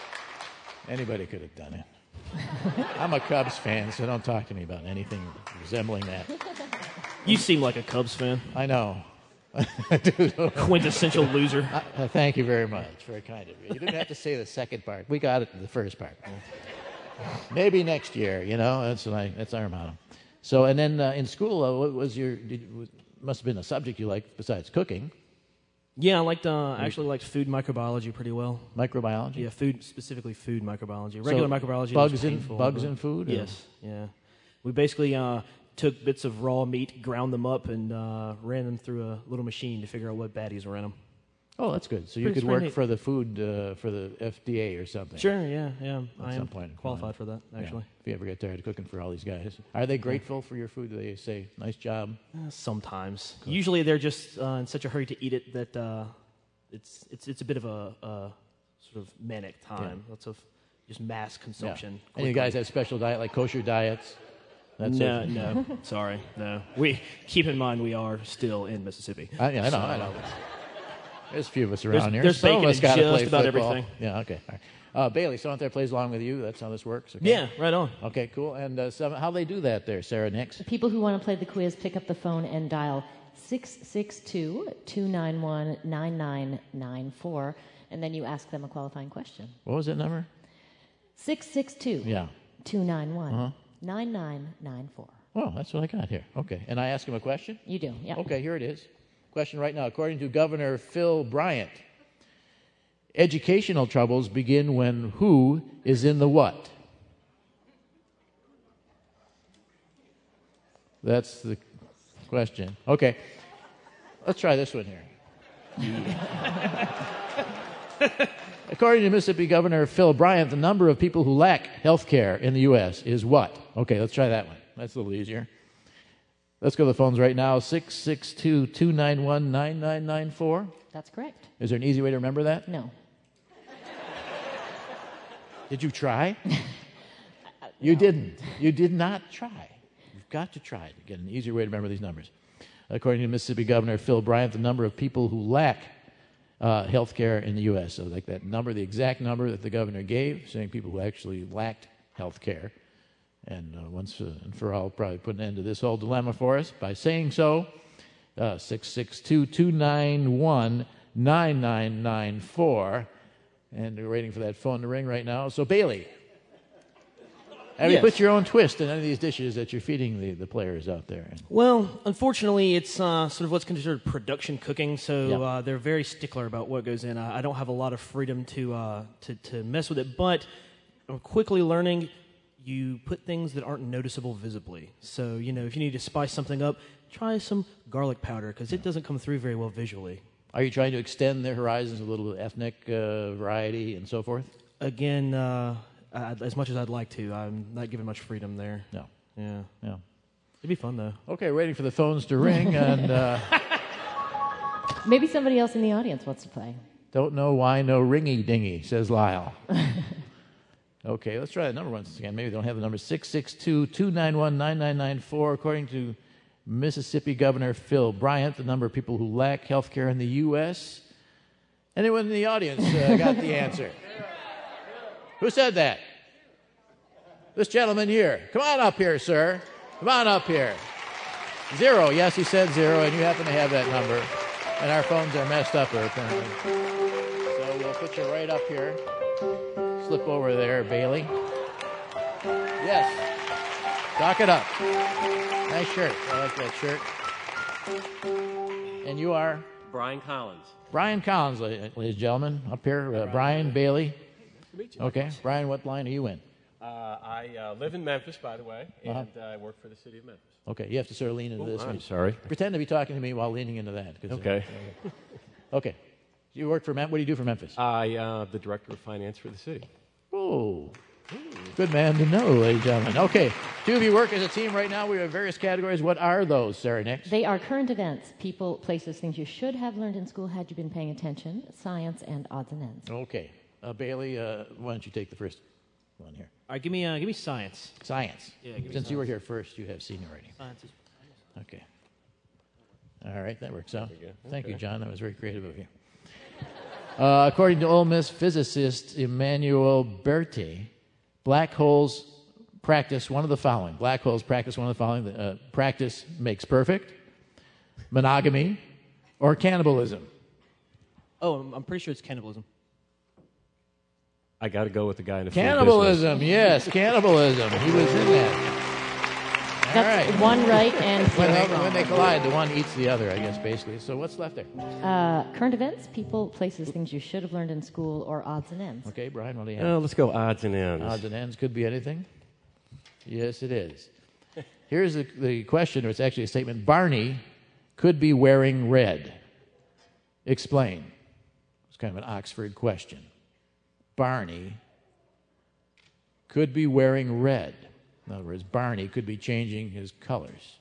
Anybody could have done it. I'm a Cubs fan, so don't talk to me about anything resembling that. You seem like a Cubs fan. I know. I do. Quintessential loser. Thank you very much. Very kind of you. You didn't have to say the second part. We got it in the first part. Maybe next year, that's our motto. So, and then in school, what was must have been a subject you liked besides cooking. Yeah, I actually liked food microbiology pretty well. Microbiology? Yeah, specifically food microbiology. Regular microbiology bugs was painful. Bugs in food? Yes, yeah. We basically took bits of raw meat, ground them up, and ran them through a little machine to figure out what baddies were in them. Oh, that's good. So you could work for the food, for the FDA or something. Sure, yeah. At some point. Qualified for that, actually. Yeah. If you ever get tired of cooking for all these guys. Are they grateful for your food? Do they say, nice job? Sometimes. Good. Usually they're just in such a hurry to eat it that it's a bit of a sort of manic time. Yeah. Lots of just mass consumption. Yeah. And you guys have special diet, like kosher diets? No. Sorry, no. We keep in mind we are still in Mississippi. I know. There's a few of us around here. There's Some of us got to play about football. Everything. Yeah, okay. All right. Bailey, someone out there plays along with you. That's how this works. Okay? Yeah, right on. Okay, cool. And how they do that there, Sarah Nix? People who want to play the quiz pick up the phone and dial 662-291-9994, and then you ask them a qualifying question. What was that number? 662-291-9994. Oh, that's what I got here. Okay. And I ask him a question? You do, yeah. Okay, here it is. Question right now. According to Governor Phil Bryant, educational troubles begin when who is in the what? That's the question. Okay. Let's try this one here. According to Mississippi Governor Phil Bryant, the number of people who lack health care in the U.S. is what? Okay, let's try that one. That's a little easier. Let's go to the phones right now. 662-291-9994. That's correct. Is there an easy way to remember that? No. Did you try? You didn't. You did not try. You've got to try to get an easier way to remember these numbers. According to Mississippi Governor Phil Bryant, the number of people who lack health care in the U.S. So like that number, the exact number that the governor gave, saying people who actually lacked health care. And once and for all, probably put an end to this whole dilemma for us by saying so. 662-291-9994. And we're waiting for that phone to ring right now. So, Bailey, have you Yes. put your own twist in any of these dishes that you're feeding the players out there? Well, unfortunately, it's sort of what's considered production cooking, so Yeah. they're very stickler about what goes in. I don't have a lot of freedom to mess with it, but I'm quickly learning you put things that aren't noticeable visibly. So, if you need to spice something up, try some garlic powder, because it doesn't come through very well visually. Are you trying to extend their horizons a little ethnic variety and so forth? Again, as much as I'd like to, I'm not given much freedom there. No. Yeah. Yeah. It'd be fun, though. Okay, waiting for the phones to ring, and Maybe somebody else in the audience wants to play. don't know why no ringy dingy, says Lyle. Okay, let's try the number once again. Maybe they don't have the number. 662-291-9994. According to Mississippi Governor Phil Bryant, the number of people who lack health care in the U.S. Anyone in the audience got the answer? Who said that? This gentleman here. Come on up here, sir. Come on up here. 0. Yes, he said 0, and you happen to have that number. And our phones are messed up here, apparently. So we'll put you right up here. Slip over there, Bailey. Yes. Talk it up. Nice shirt. I like that shirt. And you are? Brian Collins. Brian Collins, ladies and gentlemen. Up here, Brian Bailey. Nice to meet you. Okay. Brian, what line are you in? I live in Memphis, by the way, and I work for the city of Memphis. Okay, you have to sort of lean into this. I'm sorry. Pretend to be talking to me while leaning into that. Okay. Okay. You work for What do you do for Memphis? The director of finance for the city. Oh, good man to know, ladies and gentlemen. Okay, 2 of you work as a team right now. We have various categories. What are those, Sarah Nix? They are current events, people, places, things you should have learned in school had you been paying attention, science, and odds and ends. Okay. Bailey, why don't you take the first one here? All right, give me science. Science. Yeah, give me Since you were science. here first, you have seniority. Science is Okay. All right, that works out. Thank you, Okay. John. That was very creative of you. According to Ole Miss physicist Emmanuel Berti, black holes practice one of the following. Black holes practice one of the following. Practice makes perfect, monogamy, or cannibalism. Oh, I'm pretty sure it's cannibalism. I got to go with the guy in the food Cannibalism, business. yes, cannibalism. He was in that. All That's right. one right and zero When wrong. they collide, the one eats the other, I guess, basically. So what's left there? Current events, people, places, things you should have learned in school, or odds and ends. Okay, Brian, what do you have? Let's go odds and ends. Odds and ends could be anything. Yes, it is. Here's the question, or it's actually a statement. Barney could be wearing red. Explain. It's kind of an Oxford question. Barney could be wearing red. In other words, Barney could be changing his colors.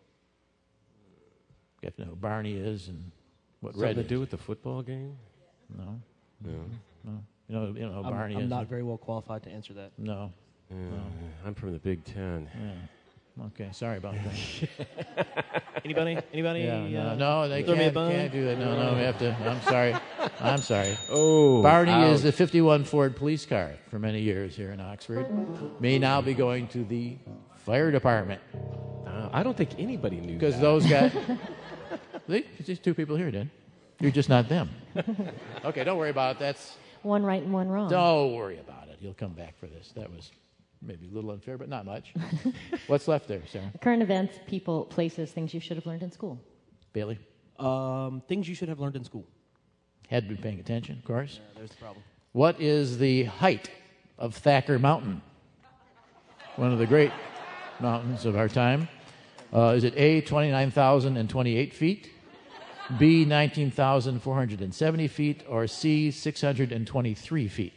You have to know who Barney is and what Something red to is. do with the football game? No. No. No. You know who Barney I'm is? not very well qualified to answer that. No. Yeah, No. I'm from the Big Ten. Yeah. Okay, sorry about that. Anybody? Yeah, no, they throw me a can't bone? do that. No, we have to. I'm sorry. Oh, Barney is ouch. the 51 Ford police car for many years here in Oxford. May now be going to the fire department. I don't think anybody knew Because that. those guys... These 2 people here did. You're just not them. Okay, don't worry about it. That's... One right and one wrong. Don't worry about it. You'll come back for this. That was maybe a little unfair, but not much. What's left there, Sarah? Current events, people, places, things you should have learned in school. Bailey? Things you should have learned in school. Had been paying attention, of course. Yeah, there's the problem. What is the height of Thacker Mountain? One of the great mountains of our time. Is it A, 29,028 feet, B, 19,470 feet, or C, 623 feet?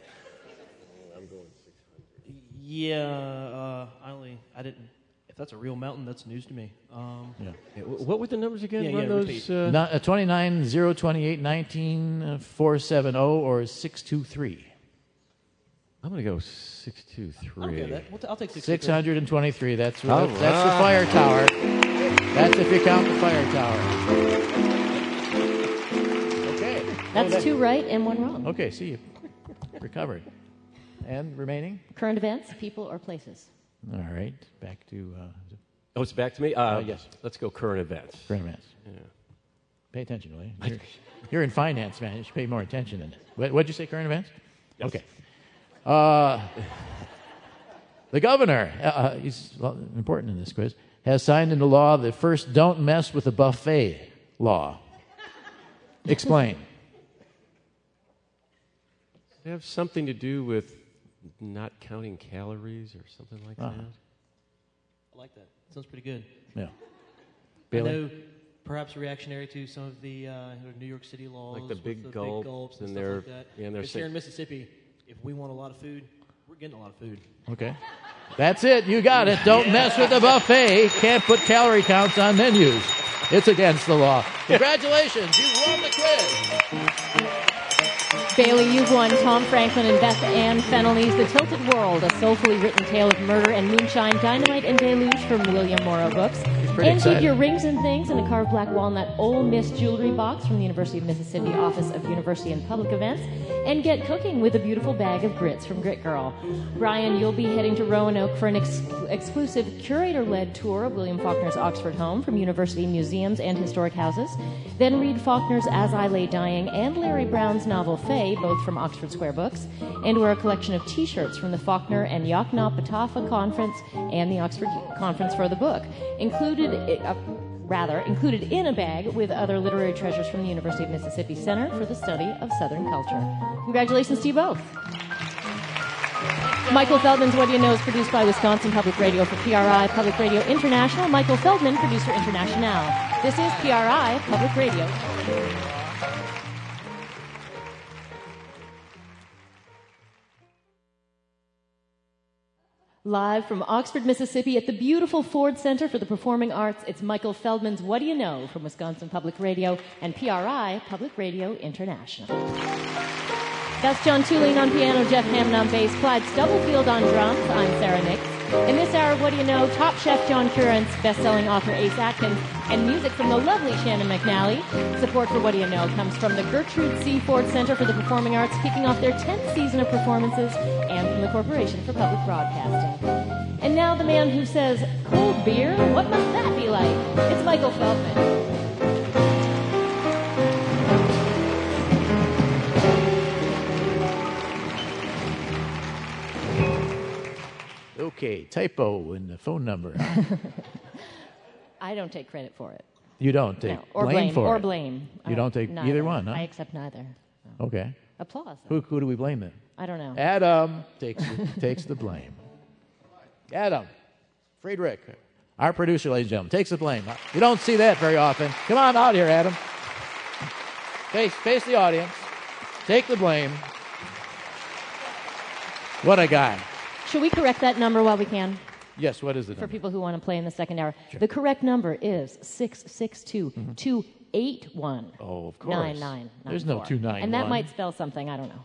Yeah, I didn't. If that's a real mountain, that's news to me. What were the numbers again? Yeah, Run repeat. those. 29, 028, 19, 470, or 623? I'm going to go 623. Okay, I'll take 623. That's All the fire tower. That's if you count the fire tower. Okay. That's 2 right and 1 wrong. Okay, see you recovered. And remaining? Current events, people, or places. All right, back to... Oh, it's back to me? yes. Let's go current events. Current events. Yeah. Pay attention, will you? You're in finance, man. You should pay more attention than that. What'd you say, current events? Yes. Okay. The governor, he's important in this quiz, has signed into law the first don't mess with the buffet law. Explain. Does it have something to do with not counting calories or something like that? I like that. Sounds pretty good. Yeah. I Bailey? know perhaps reactionary to some of the New York City laws. Like the big with gulp, big gulps and and stuff they're- like that. yeah, and they're Because here sick. in Mississippi, if we want a lot of food, we're getting a lot of food. Okay. That's it. You got it. Don't mess with the buffet. Can't put calorie counts on menus. It's against the law. Congratulations. You won the quiz. Bailey, you've won Tom Franklin and Beth Ann Fennelly's The Tilted World, a soulfully written tale of murder and moonshine, dynamite and deluge from William Morrow Books. pretty And keep excited. your rings and things in a carved black walnut Ole Miss jewelry box from the University of Mississippi Office of University and Public Events. And get cooking with a beautiful bag of grits from Grit Girl. Brian, you'll be heading to Roanoke for an exclusive curator-led tour of William Faulkner's Oxford home from university museums and historic houses. Then read Faulkner's As I Lay Dying and Larry Brown's novel Fay, both from Oxford Square Books, and wear a collection of T-shirts from the Faulkner and Yakna Patafa Conference and the Oxford Conference for the book. Included in a bag with other literary treasures from the University of Mississippi Center for the Study of Southern Culture. Congratulations to you both. Michael Feldman's What Do You Know is produced by Wisconsin Public Radio for PRI Public Radio International. Michael Feldman, producer international. This is PRI Public Radio. Live from Oxford, Mississippi at the beautiful Ford Center for the Performing Arts, it's Michael Feldman's What Do You Know from Wisconsin Public Radio and PRI Public Radio International. That's John Tulane on piano, Jeff Hammond on bass, Clyde Stubblefield on drums. I'm Sarah Nix. In this hour of What Do You Know, Top Chef John Currence, best-selling author Ace Atkins, and music from the lovely Shannon McNally. Support for What Do You Know comes from the Gertrude C. Ford Center for the Performing Arts, kicking off their 10th season of performances, and from the Corporation for Public Broadcasting. And now the man who says, cold beer? What must that be like? It's Michael Feldman. Okay, typo in the phone number. I don't take credit for it. You don't take No, or blame for or it. blame. You don't take Neither. either one, huh? I accept neither. No. Okay. Applause. though. Who do we blame then? I don't know. Adam takes the blame. Adam, Friedrich, our producer, ladies and gentlemen, takes the blame. You don't see that very often. Come on out here, Adam. Face the audience. Take the blame. What a guy. Should we correct that number while we can? Yes, what is the For number? people who want to play in the second hour. The correct number is 662-281. Oh, of course. 9994. There's no 291. And that might spell something, I don't know.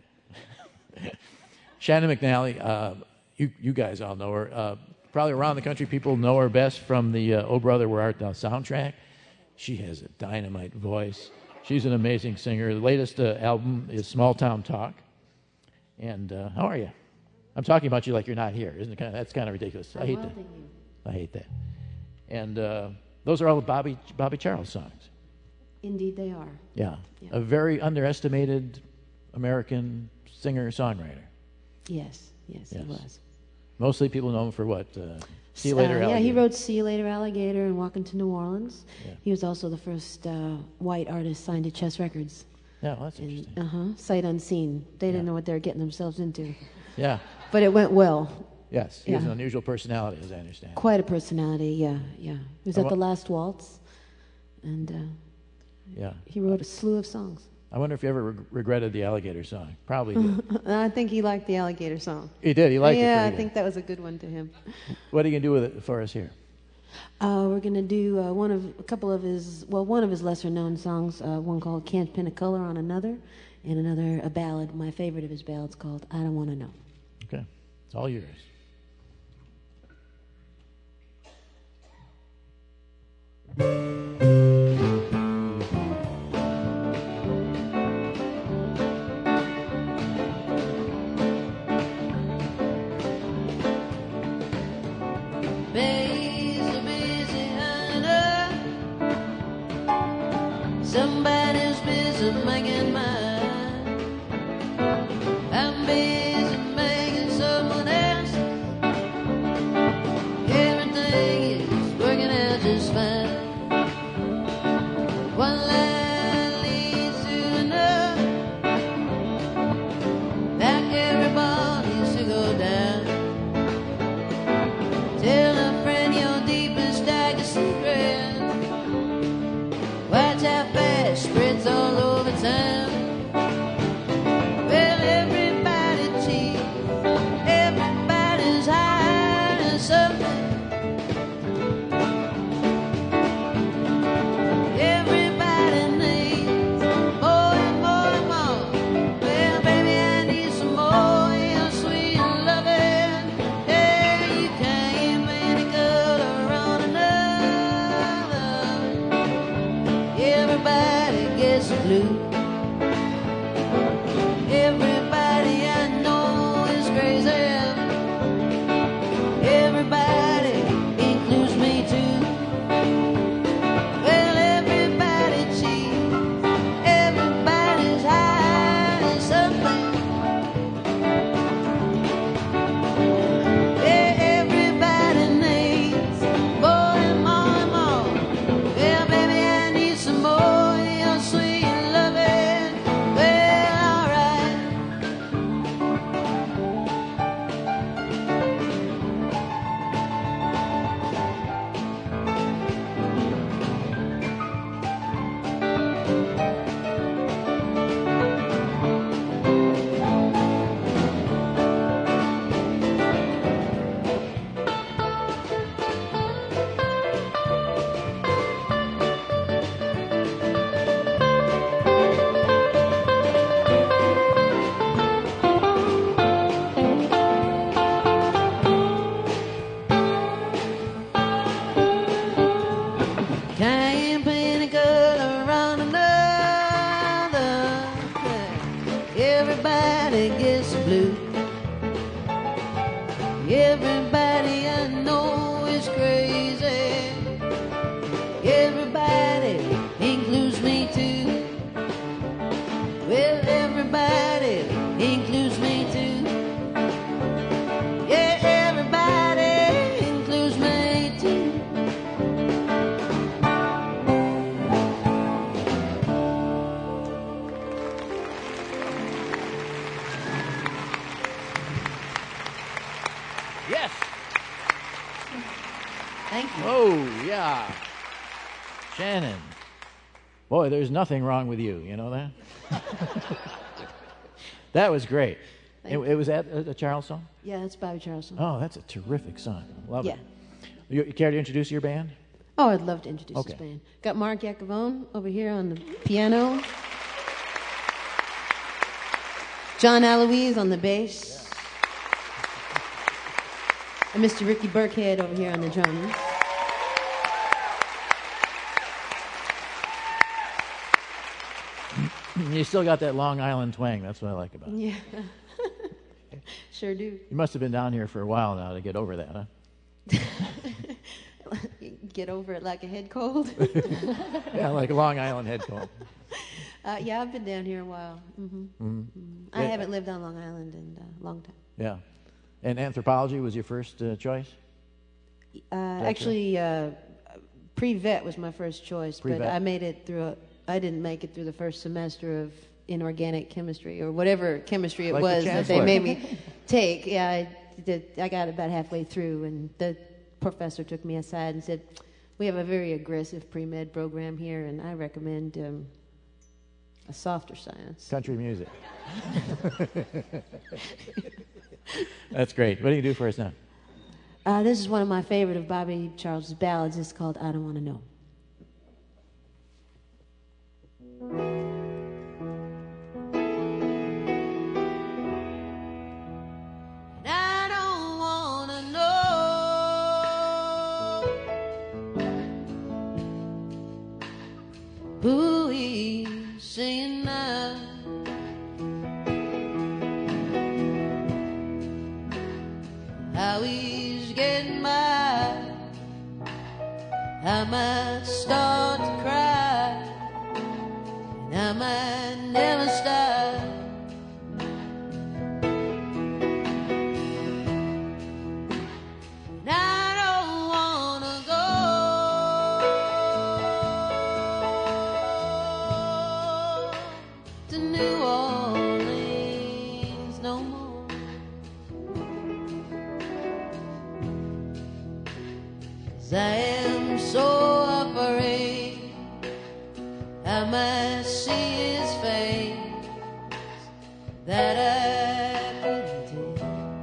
Shannon McNally, you guys all know her. Probably around the country, people know her best from the Oh Brother, Where Art Thou soundtrack. She has a dynamite voice. She's an amazing singer. The latest album is Small Town Talk. And how are you? I'm talking about you like you're not here. Isn't it that's kind of ridiculous. I hate that. I hate that. And those are all the Bobby Charles songs. Indeed, they are. Yeah. A very underestimated American singer-songwriter. Yes, he was. Mostly people know him for what? See You Later, Yeah, Alligator. he wrote See You Later, Alligator and Walking to New Orleans. Yeah. He was also the first white artist signed to Chess Records. Yeah, well, that's interesting. Sight unseen. They didn't know what they were getting themselves into. Yeah. But it went well. Yes, he has Yeah. an unusual personality, as I understand. Quite a personality, yeah. He was I at wa- the Last Waltz, and Yeah. he wrote a slew of songs. I wonder if he ever regretted the Alligator song. Probably did. I think he liked the Alligator song. He did. He liked it Yeah, pretty I good. think that was a good one to him. What are you going to do with it for us here? We're going to do one of his lesser known songs, one called Can't Pin a Color on Another, and another, a ballad, my favorite of his ballads, called I Don't Want to Know. Okay. It's all yours. Bay's a busy hunter, Somebody's busy making mine. I'm busy making someone else. Everything is working out just fine. One line leads to another. Like everybody's to go down. Tell a friend your deepest, darkest secret. Watch how fast spreads all over town. Well, everybody cheats. Everybody's hiding something. Everybody needs more and more and more. Well, baby, I need some more of your sweet loving. Yeah, you can't make a color on another. Everybody gets blue. Everybody I know is crazy. Everybody includes me too. Well, everybody cheats. Everybody's hiding something. Yeah, everybody needs more and more and more. Well, baby, I need some more of your sweet loving. Well, alright. Can't paint a color on another. Everybody gets blue. Everybody I know is crazy. Everybody includes me too. Well, everybody includes me too. Yeah, everybody includes me too. Yes. Thank you. Oh, yeah. Shannon. Boy, there's nothing wrong with you. You know that? That was great. It was that a Charles song? Yeah, it's Bobby Charleston. Oh, that's a terrific song. Love Yeah. it. You care to introduce your band? Oh, I'd love to introduce Okay. this band. Got Mark Iacovone over here on the piano. John Aloise on the bass. And Mr. Ricky Burkhead over here on the drums. You still got that Long Island twang. That's what I like about it. Yeah. Sure do. You must have been down here for a while now to get over that, huh? Get over it like a head cold. Yeah, like a Long Island head cold. Yeah, I've been down here a while. I haven't lived on Long Island in a long time. Yeah. And anthropology was your first choice? Actually, pre-vet was my first choice, but Pre-vet. I made it through. I didn't make it through the first semester of inorganic chemistry or whatever chemistry it Like the was that they chancellor. made me take. Yeah, I got about halfway through, and the professor took me aside and said, "We have a very aggressive pre-med program here, and I recommend a softer science." Country music. That's great. What do you do for us now? This is one of my favorite of Bobby Charles' ballads. It's called "I Don't Want to Know." I don't wanna know who he's saying now. How he's getting by. I might start to cry. I am so afraid I might see his face that I couldn't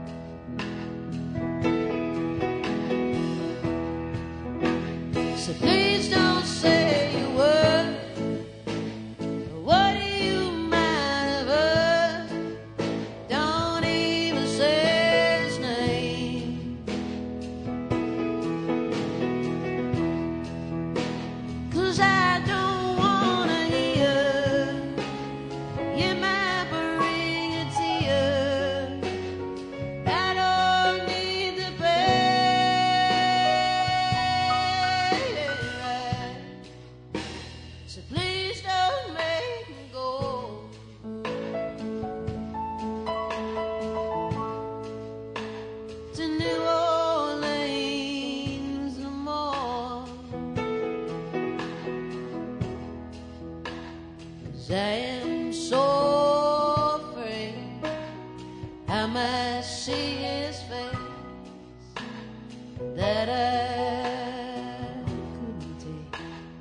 take. So please don't say a word. What do you mind of her? Don't even say his name. 'Cause I don't wanna hear. You might bring a tear. I don't need to pay. So please don't make me go. To New Orleans no more. 'Cause I am so afraid I might see his face that I couldn't take.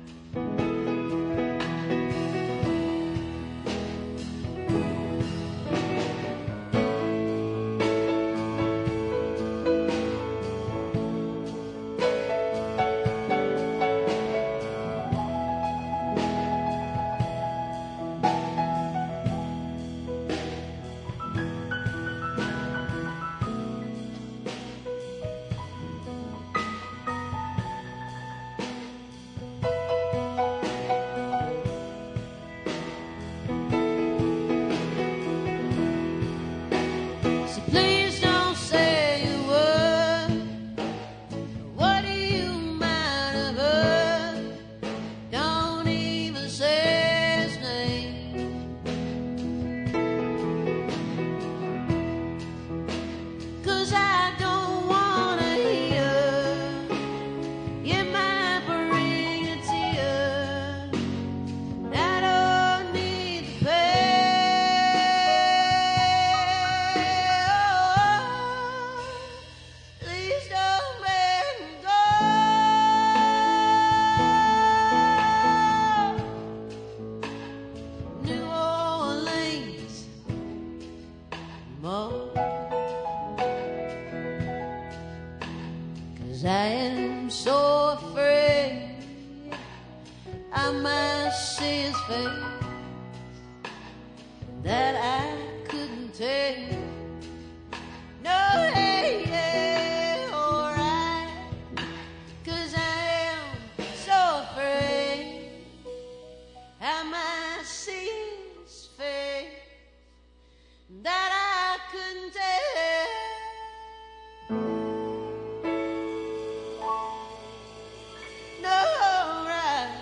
So please don't say a word. What do you mind of her? Don't even say his name. 'Cause I don't wanna hear. You might bring a tear. I don't need to pay. Please don't make me go. New Orleans, more. 'Cause I am so afraid I might see his face that I couldn't take. No, hey, yeah, alright. 'Cause I am so afraid I might see his face that I couldn't take. No, right.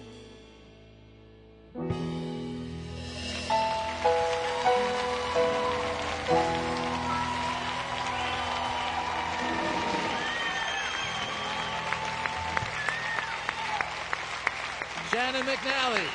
Shannon McNally.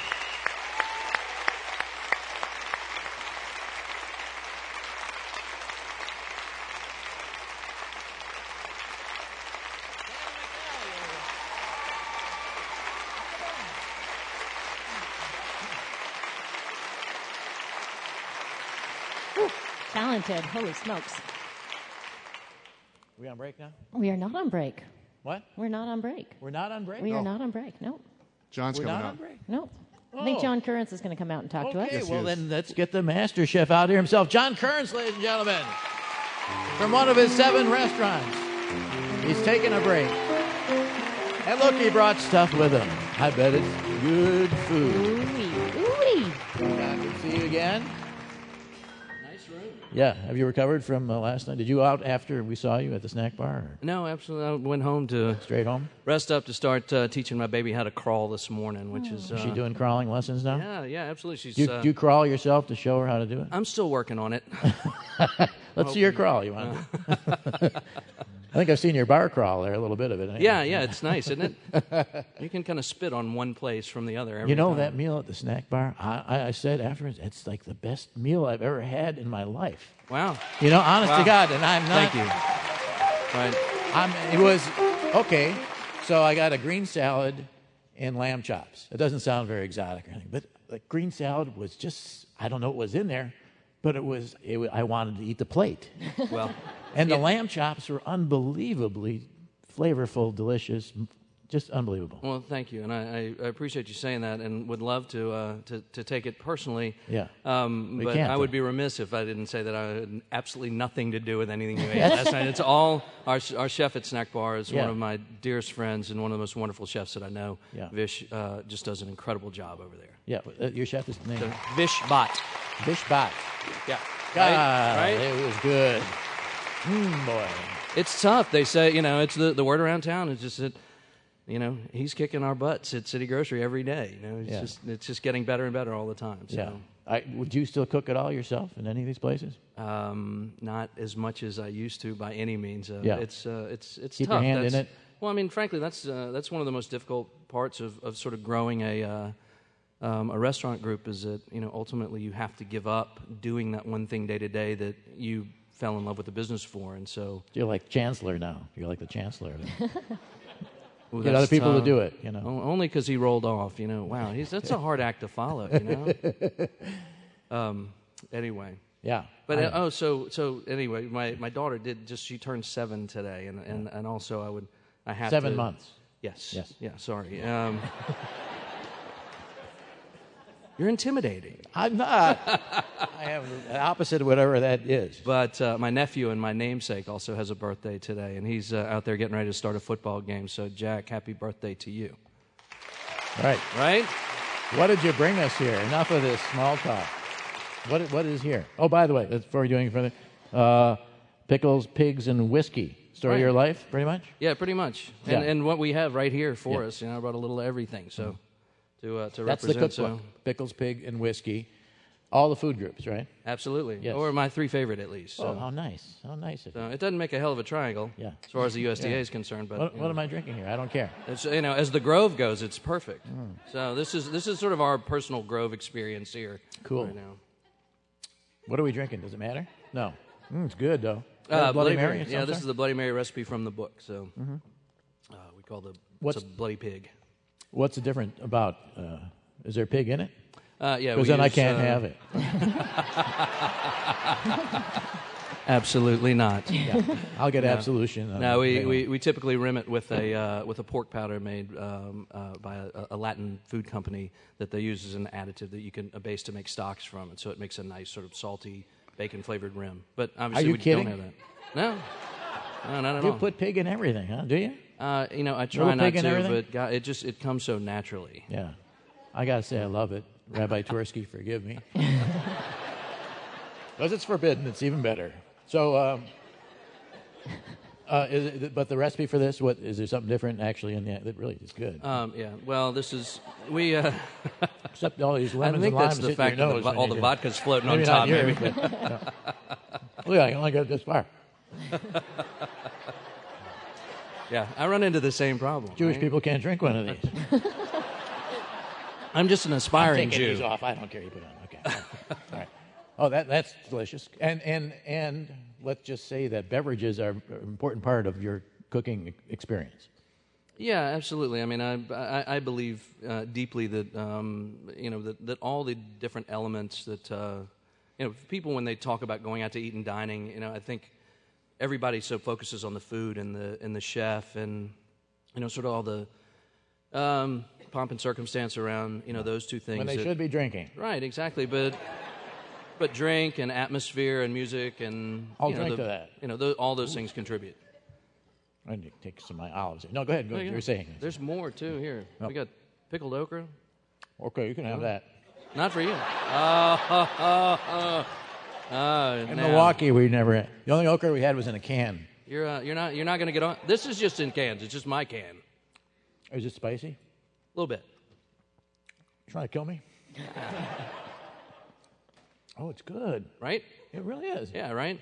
Talented. Holy smokes. We on break now? We are not on break. What? We're not on break. We're not on break? We are not on break. Nope. John's We're coming not up. on break? Nope. I think John Currents is going to come out and talk to us. Okay, well then let's get the master chef out here himself. John Kearns, ladies and gentlemen. From one of his 7 restaurants. He's taking a break. And look, he brought stuff with him. I bet it's good food. Ooh-wee. John, good to see you again. Nice room. Yeah. Have you recovered from last night? Did you out after we saw you at the snack bar? Or? No, absolutely. I went home to straight home, rest up to start teaching my baby how to crawl this morning, which is. Is she doing crawling lessons now? Yeah, absolutely. She's. Do you crawl yourself to show her how to do it? I'm still working on it. Let's see your crawl. You want? I think I've seen your bar crawl there, a little bit of it. Yeah, it's nice, isn't it? You can kind of spit on one place from the other every time. That meal at the snack bar, I said afterwards, it's like the best meal I've ever had in my life. Wow. Honest to God, and I'm not. Thank you. Right. It was, okay, So I got a green salad and lamb chops. It doesn't sound very exotic or anything, but the green salad was just, I don't know what was in there, but I wanted to eat the plate. Well, and the lamb chops were unbelievably flavorful, delicious, just unbelievable. Well, thank you, and I appreciate you saying that, and would love to take it personally. Yeah. But can't, I would be remiss if I didn't say that I had absolutely nothing to do with anything you ate last night. It's all our chef at Snack Bar is one of my dearest friends and one of the most wonderful chefs that I know. Yeah. Vish just does an incredible job over there. Yeah, your chef is named Vish Bhatt. Vish Bhatt. Yeah. God, Right? it was good. Boy. It's tough. They say, it's the word around town is just that, he's kicking our butts at City Grocery every day. It's just getting better and better all the time. So. Yeah. Would you still cook it all yourself in any of these places? Not as much as I used to by any means. It's Keep tough. your hand in it. Well, I mean, frankly, that's one of the most difficult parts of sort of growing a restaurant group is that ultimately you have to give up doing that one thing day to day that you fell in love with the business for, and so you're like Chancellor now. You're like the Chancellor. Ooh, Get other people tough. to do it. Only because he rolled off. Wow, that's a hard act to follow. Anyway. Yeah. But so anyway, my daughter she turned 7 today, and also I have 7 months. Yes. Yeah. Sorry. You're intimidating. I'm not. I am the opposite of whatever that is. But my nephew and my namesake also has a birthday today, and he's out there getting ready to start a football game. So, Jack, happy birthday to you. Right. Right? What did you bring us here? Enough of this small talk. What is here? Oh, by the way, before we do anything further, pickles, pigs, and whiskey. Story of your life, pretty much? Yeah, pretty much. Yeah. And what we have right here for us, I brought a little of everything, so to That's represent. the cookbook. Pickles, pig, and whiskey. All the food groups, right? Absolutely. Yes. Or my 3 favorite, at least. So. Oh, how nice. How nice of you. So it doesn't make a hell of a triangle as far as the USDA is concerned. But what am I drinking here? I don't care. It's, as the Grove goes, it's perfect. So this is sort of our personal Grove experience here. Cool. Right now. What are we drinking? Does it matter? No. It's good, though. Bloody Mary? Yeah, this is the Bloody Mary recipe from the book. So we call it's a Bloody Pig. What's the different about? Is there a pig in it? Yeah. Because then I can't have it. Absolutely not. Yeah. I'll get absolution. No, we typically rim it with a pork powder made by a Latin food company that they use as an additive that a base to make stocks from, and so it makes a nice sort of salty bacon flavored rim. But obviously you we kidding? don't have that. No, not at You all. put pig in everything, huh? Do you? I try Little not pig in to, everything? but God, it comes so naturally. Yeah. I got to say I love it. Rabbi Twersky, forgive me. Because it's forbidden, it's even better. So, but the recipe for this, is there something different actually in that really is good? Yeah. Well, this is except all these lemons I think and limes that's the hitting fact your that nose all when the you- vodka's floating maybe on not top. here, Maybe. but, no. Look, I can only go this far. Yeah, I run into the same problem. Jewish right? people can't drink one of these. I'm just an aspiring I'm taking Jew. these off. I don't care. You put it on. Okay. All right. Oh, that's delicious. And let's just say that beverages are an important part of your cooking experience. Yeah, absolutely. I mean, I believe deeply that that all the different elements that people when they talk about going out to eat and dining, I think everybody so focuses on the food and the chef and sort of all the pomp and circumstance around those two things. When they should be drinking. Right, exactly. But drink and atmosphere and music and I'll drink to that. All those things contribute. I need to take some of my olives. No, go ahead. Go ahead. You're saying. There's more too here. We got pickled okra. Okay, you can have that. Not for you. In Milwaukee, we never had. The only okra we had was in a can. You're not going to get on. This is just in cans. It's just my can. Is it spicy? A little bit. Trying to kill me? Oh, it's good. Right? It really is. Yeah, right?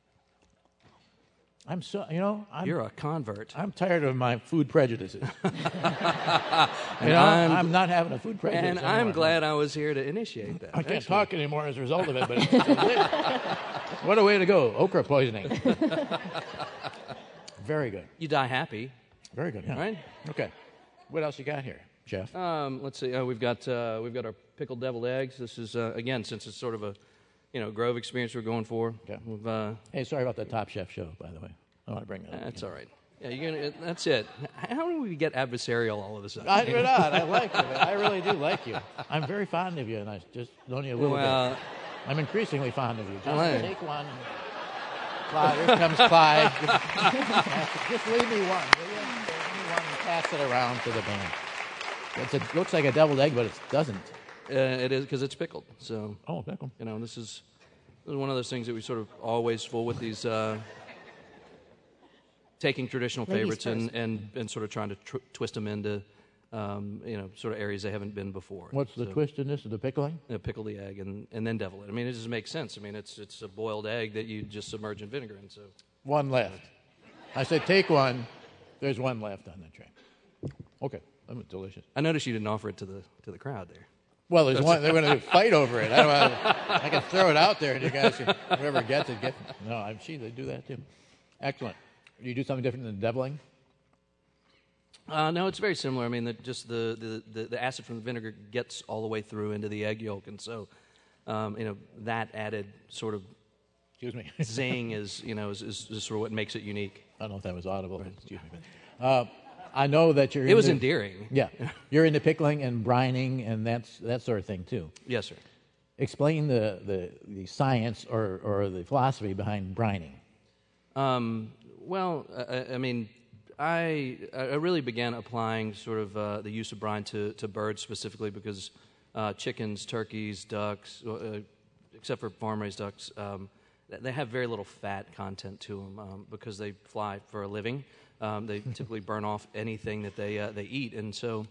I'm so, You're a convert. I'm tired of my food prejudices. And I'm not having a food prejudice And anymore. I'm glad I was here to initiate that. I can't talk anymore as a result of it, but what a way to go. Okra poisoning. Very good. You die happy. Very good. Yeah. Right? Okay. What else you got here, Jeff? Let's see. We've got our pickled deviled eggs. This is again, since it's sort of a Grove experience we're going for. Okay. We've, Hey, sorry about the Top Chef show, by the way. I want to bring that up. That's all right. Yeah, you're gonna. That's it. How do we get adversarial all of a sudden? We're not. I like you. I really do like you. I'm very fond of you, and I just known you a little bit. I'm increasingly fond of you. Just take one. Clyde, here comes Clyde. Just leave me one, will you? Leave me one and pass it around to the band. It looks like a deviled egg, but it doesn't. It is because it's pickled. So. Oh, pickled. This is one of those things that we sort of always full with these. Taking traditional favorites and sort of trying to twist them into, sort of areas they haven't been before. What's the twist in this? The pickling? Pickle the egg and then devil it. I mean, it just makes sense. I mean, it's a boiled egg that you just submerge in vinegar. And so one left. I said take one. There's one left on the tray. Okay, that's delicious. I noticed you didn't offer it to the crowd there. Well, there's one. They're going to fight over it. I can throw it out there, and you guys, whoever gets it, get it. No, I'm sure they do that too. Excellent. Do you do something different than deviling? No, it's very similar. I mean, the acid from the vinegar gets all the way through into the egg yolk, and so that added sort of zing is sort of what makes it unique. I don't know if that was audible. Right. Excuse me. I know that you're. It was endearing. Yeah, you're into pickling and brining and that sort of thing too. Yes, sir. Explain the science or the philosophy behind brining. Well, I mean, I really began applying sort of the use of brine to birds specifically because chickens, turkeys, ducks, except for farm-raised ducks, they have very little fat content to them because they fly for a living. They typically burn off anything that they eat, and so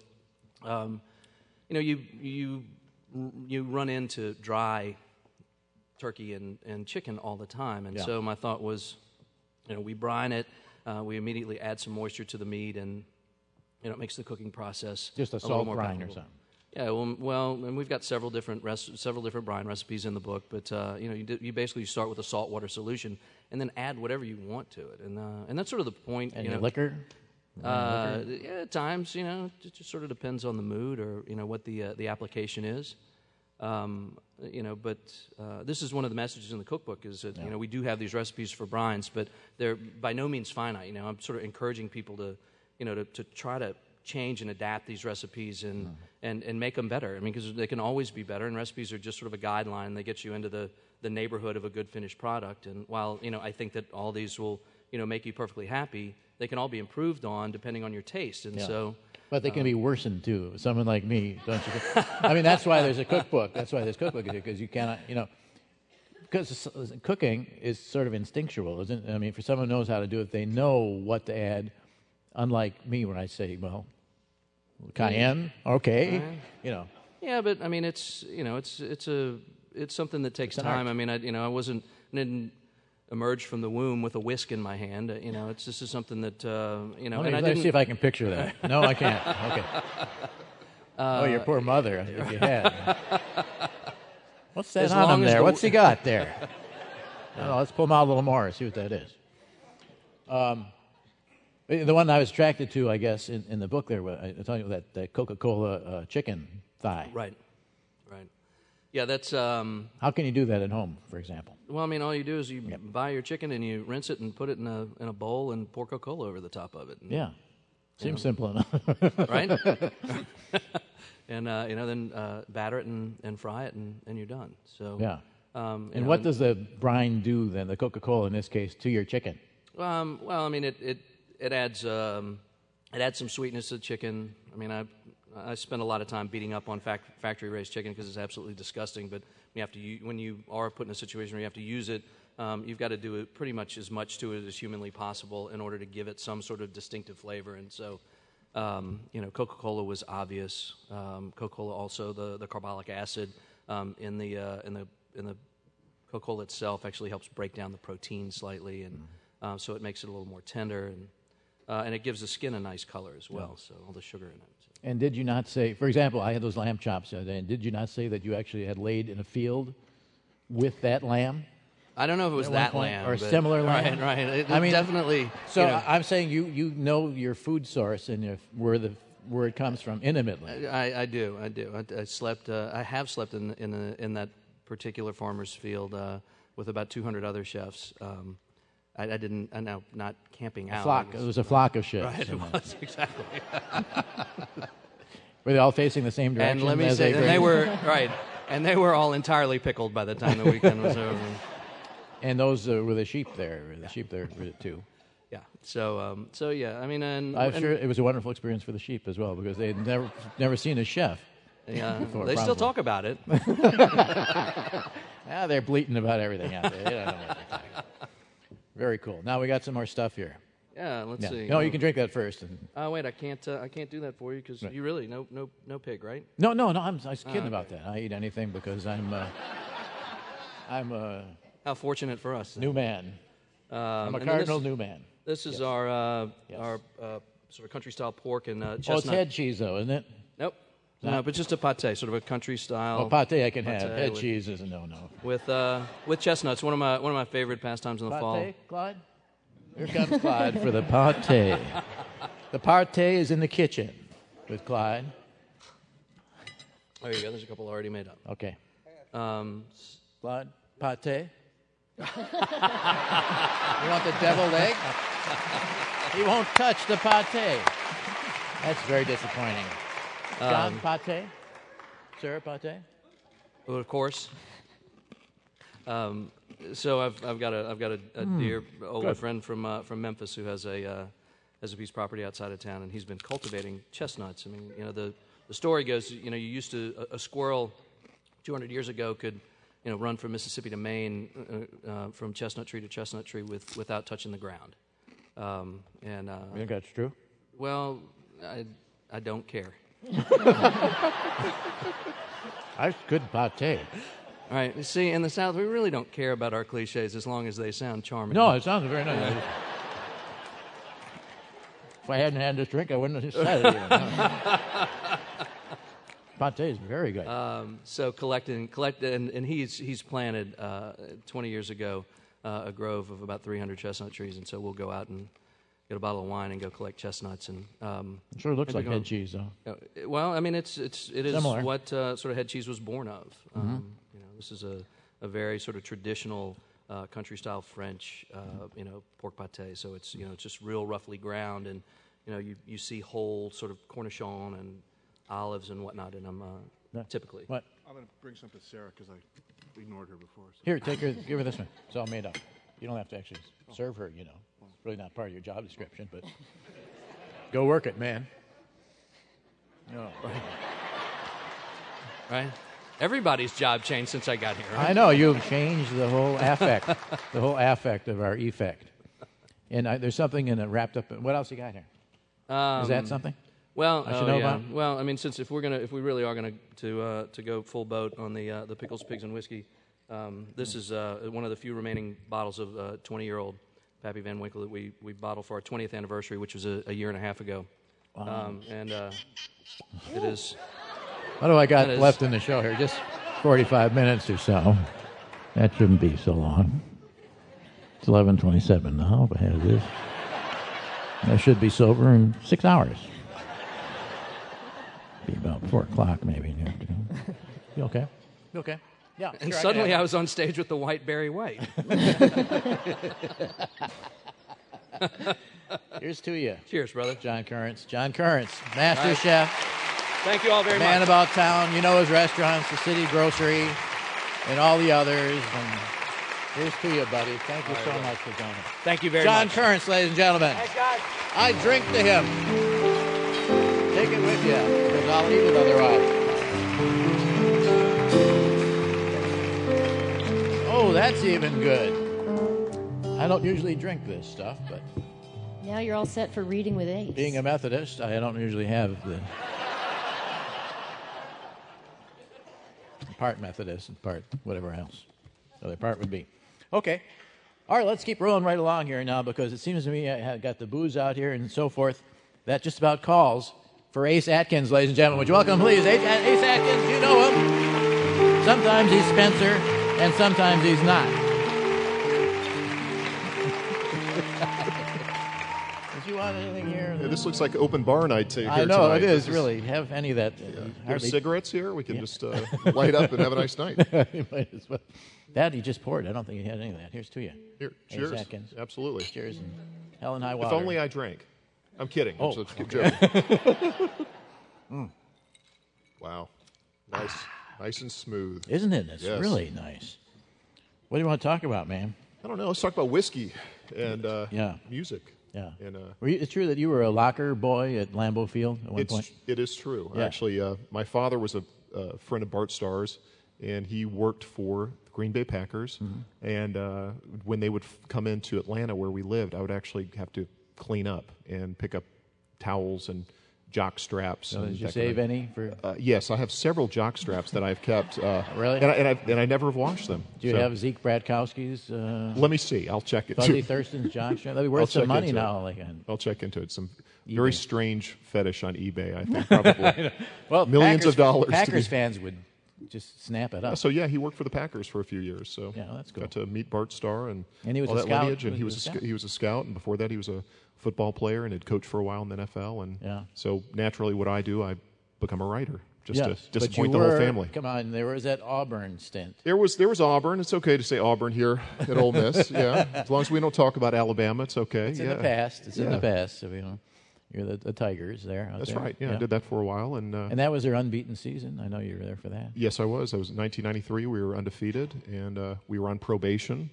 you run into dry turkey and chicken all the time, and so my thought was. We brine it. We immediately add some moisture to the meat, and it makes the cooking process just a salt more brine palatable. Or something. Yeah, well, and we've got several different brine recipes in the book. But you basically start with a saltwater solution, and then add whatever you want to it, and that's sort of the point. And liquor. Yeah, at times, it just sort of depends on the mood or what the application is. But this is one of the messages in the cookbook is that, we do have these recipes for brines, but they're by no means finite. I'm sort of encouraging people to try to change and adapt these recipes and make them better. I mean, because they can always be better, and recipes are just sort of a guideline. They get you into the neighborhood of a good finished product. And while, I think that all these will, make you perfectly happy, they can all be improved on depending on your taste. And so... But they can be worsened, too. Someone like me, don't you? I mean, that's why there's a cookbook. That's why there's cookbook, because you cannot, because cooking is sort of instinctual, isn't it? I mean, for someone who knows how to do it, they know what to add, unlike me when I say, well, cayenne, okay, Yeah, but, I mean, it's something that takes time. Art. I mean, I didn't emerge from the womb with a whisk in my hand. This is something that Let's see if I can picture that. No, I can't. Okay. Your poor mother, if you had. What's that on him there? What's he got there? Let's pull him out a little more and see what that is. The one I was attracted to, I guess, in the book there, I tell you that Coca-Cola chicken thigh. Right. Yeah, that's... How can you do that at home, for example? Well, I mean, all you do is you buy your chicken and you rinse it and put it in a bowl and pour Coca-Cola over the top of it. And, seems simple enough. Right? And, then batter it and fry it and you're done. So and what does the brine do then, the Coca-Cola in this case, to your chicken? Well, I mean, it adds some sweetness to the chicken. I mean, I spend a lot of time beating up on factory-raised chicken because it's absolutely disgusting. But when you are put in a situation where you have to use it, you've got to do it pretty much as much to it as humanly possible in order to give it some sort of distinctive flavor. And so, Coca-Cola was obvious. Coca-Cola also the carbolic acid in the Coca-Cola itself actually helps break down the protein slightly, and so it makes it a little more tender, and it gives the skin a nice color as well. So all the sugar in it. And did you not say, for example, I had those lamb chops the other day, and did you not say that you actually had laid in a field with that lamb? I don't know if it was at one that point, land. or but- similar land. Right. It I mean, definitely. So you know, I'm saying you know your food source and where it comes from intimately. I do. I slept. I have slept in that particular farmer's field with about 200 other chefs. I didn't. I know, not camping out. It was a flock of chefs. Right. It was exactly. Were they all facing the same direction? And let me say, they were right, and they were all entirely pickled by the time the weekend was over. And those were the sheep there. The sheep there were too. Yeah. So yeah. I mean, I'm sure it was a wonderful experience for the sheep as well because they'd never seen a chef. Yeah. Before, they still talk about it. Yeah, they're bleating about everything out there. They don't know what they're talking about. Very cool. Now we got some more stuff here. Yeah. Let's see. No, you can drink that first. Wait, I can't do that for you because you really no pig, right? No. I was kidding about that. I eat anything because I'm how fortunate for us. New man. I'm a cardinal new man. This is our sort of country style pork and chestnut. Oh, it's head cheese though, isn't it? Nope. No, but just a pâté, sort of a country style. Oh, pâté I can have. Head cheese is a no. With chestnuts, one of my favorite pastimes in the fall. Pâté, Clyde? Here comes Clyde for the pâté. The pâté is in the kitchen with Clyde. There you go. There's a couple already made up. Okay. Clyde, pâté. You want the deviled egg? He won't touch the pâté. That's very disappointing. John, pâté? Sir, pâté? Well, of course. So I've got a dear old friend from Memphis who has a piece of property outside of town, and he's been cultivating chestnuts. I mean, the story goes, you used to a squirrel 200 years ago could run from Mississippi to Maine from chestnut tree to chestnut tree without touching the ground. You think that's true? Well, I don't care. That's good pâté. All right. You see, in the South, we really don't care about our cliches as long as they sound charming. No, it sounds very nice. If I hadn't had this drink, I wouldn't have said it. Pâté is very good. So collect, and he's planted 20 years ago a grove of about 300 chestnut trees, and so we'll go out and get a bottle of wine and go collect chestnuts. And it sure looks like head cheese, though. Well, I mean, it is similar. what sort of head cheese was born of. This is a very sort of traditional country style French, pork pâté. So it's it's just real roughly ground, and you see whole sort of cornichon and olives and whatnot, and I'm typically. What? I'm going to bring some to Sarah because I ignored her before. So. Here, give her this one. It's all made up. You don't have to actually serve her, It's really not part of your job description, but go work it, man. No. Right? Everybody's job changed since I got here. Right? I know. You've changed the whole affect of our effect. And there's something in it wrapped up. What else you got here? Is that something? Well, I should know about? Well, I mean, if we really are going to go full boat on the pickles, pigs, and whiskey, this is one of the few remaining bottles of 20-year-old Pappy Van Winkle that we bottled for our 20th anniversary, which was a year and a half ago. Wow. It is. What do I got left in the show here? Just 45 minutes or so. That shouldn't be so long. It's 11:27 now. If I had this, I should be sober in 6 hours. Be about 4 o'clock maybe. You okay? You okay? Yeah. And suddenly I was on stage with the White Berry White. Here's to you. Cheers, brother. John Currents, master chef. Thank you all very much. Man about town. You know his restaurants, the City Grocery, and all the others. And here's to you, buddy. Thank you so much for joining us. Thank you very much. John Currents, ladies and gentlemen. Thanks, guys. I drink to him. Take it with you, because I'll eat it otherwise. Oh, that's even good. I don't usually drink this stuff, but now you're all set for reading with Ace. being a Methodist, I don't usually have the part Methodist and part whatever else the other part would be. Okay. All right, let's keep rolling right along here now because it seems to me I have got the booze out here and so forth. That just about calls for Ace Atkins, ladies and gentlemen. Would you welcome, please, Ace Atkins? You know him. Sometimes he's Spencer, and sometimes he's not. Did you want anything here? Yeah, this looks like open bar night here I know, tonight. it is, really. Have any of that. Have cigarettes here? We can just light up and have a nice night. You might as well. That he just poured. I don't think he had any of that. Here's to you. Here, Hey, cheers. Atkins. Absolutely. Cheers and hell and high water. If only I drank. I'm kidding. Oh, I'm okay. joking. Wow. Nice and smooth. Isn't it? It's Yes. really nice. What do you want to talk about, man? I don't know. Let's talk about whiskey and music. Yeah. And, It's true that you were a locker boy at Lambeau Field at one point? It is true. Yeah. Actually, my father was a friend of Bart Starr's, and he worked for the Green Bay Packers. Mm-hmm. And when they would come into Atlanta where we lived, I would actually have to clean up and pick up towels and jock straps. So and did you that save kind of- any for? Yes, I have several jock straps that I've kept. Really? And I never have washed them. Do you So- have Zeke Bradkowski's? Let me see. I'll check it. Fuzzy Thurston's jock strap? That'd be worth some money now. I'll check into it. Some eBay. very strange fetish on eBay, I think, probably. Well, millions of dollars. to Packers be- fans would just snap it up. So yeah, he worked for the Packers for a few years. So yeah, that's cool. Got to meet Bart Starr and he was all a that scout? lineage, and he Was was he a scout? he was a scout, and before that he was a football player and had coached for a while in the NFL. And so naturally, what I do, I become a writer just to but disappoint you the whole were- family. Come on, there was that Auburn stint. There was Auburn. It's okay to say Auburn here at Ole Miss. Yeah, as long as we don't talk about Alabama, it's okay. It's in Yeah. the past. It's in Yeah. the past. So you're the Tigers there. That's there. right. Yeah, I did that for a while, and that was their unbeaten season. I know you were there for that. yes, I was. I was in 1993. We were undefeated, and we were on probation.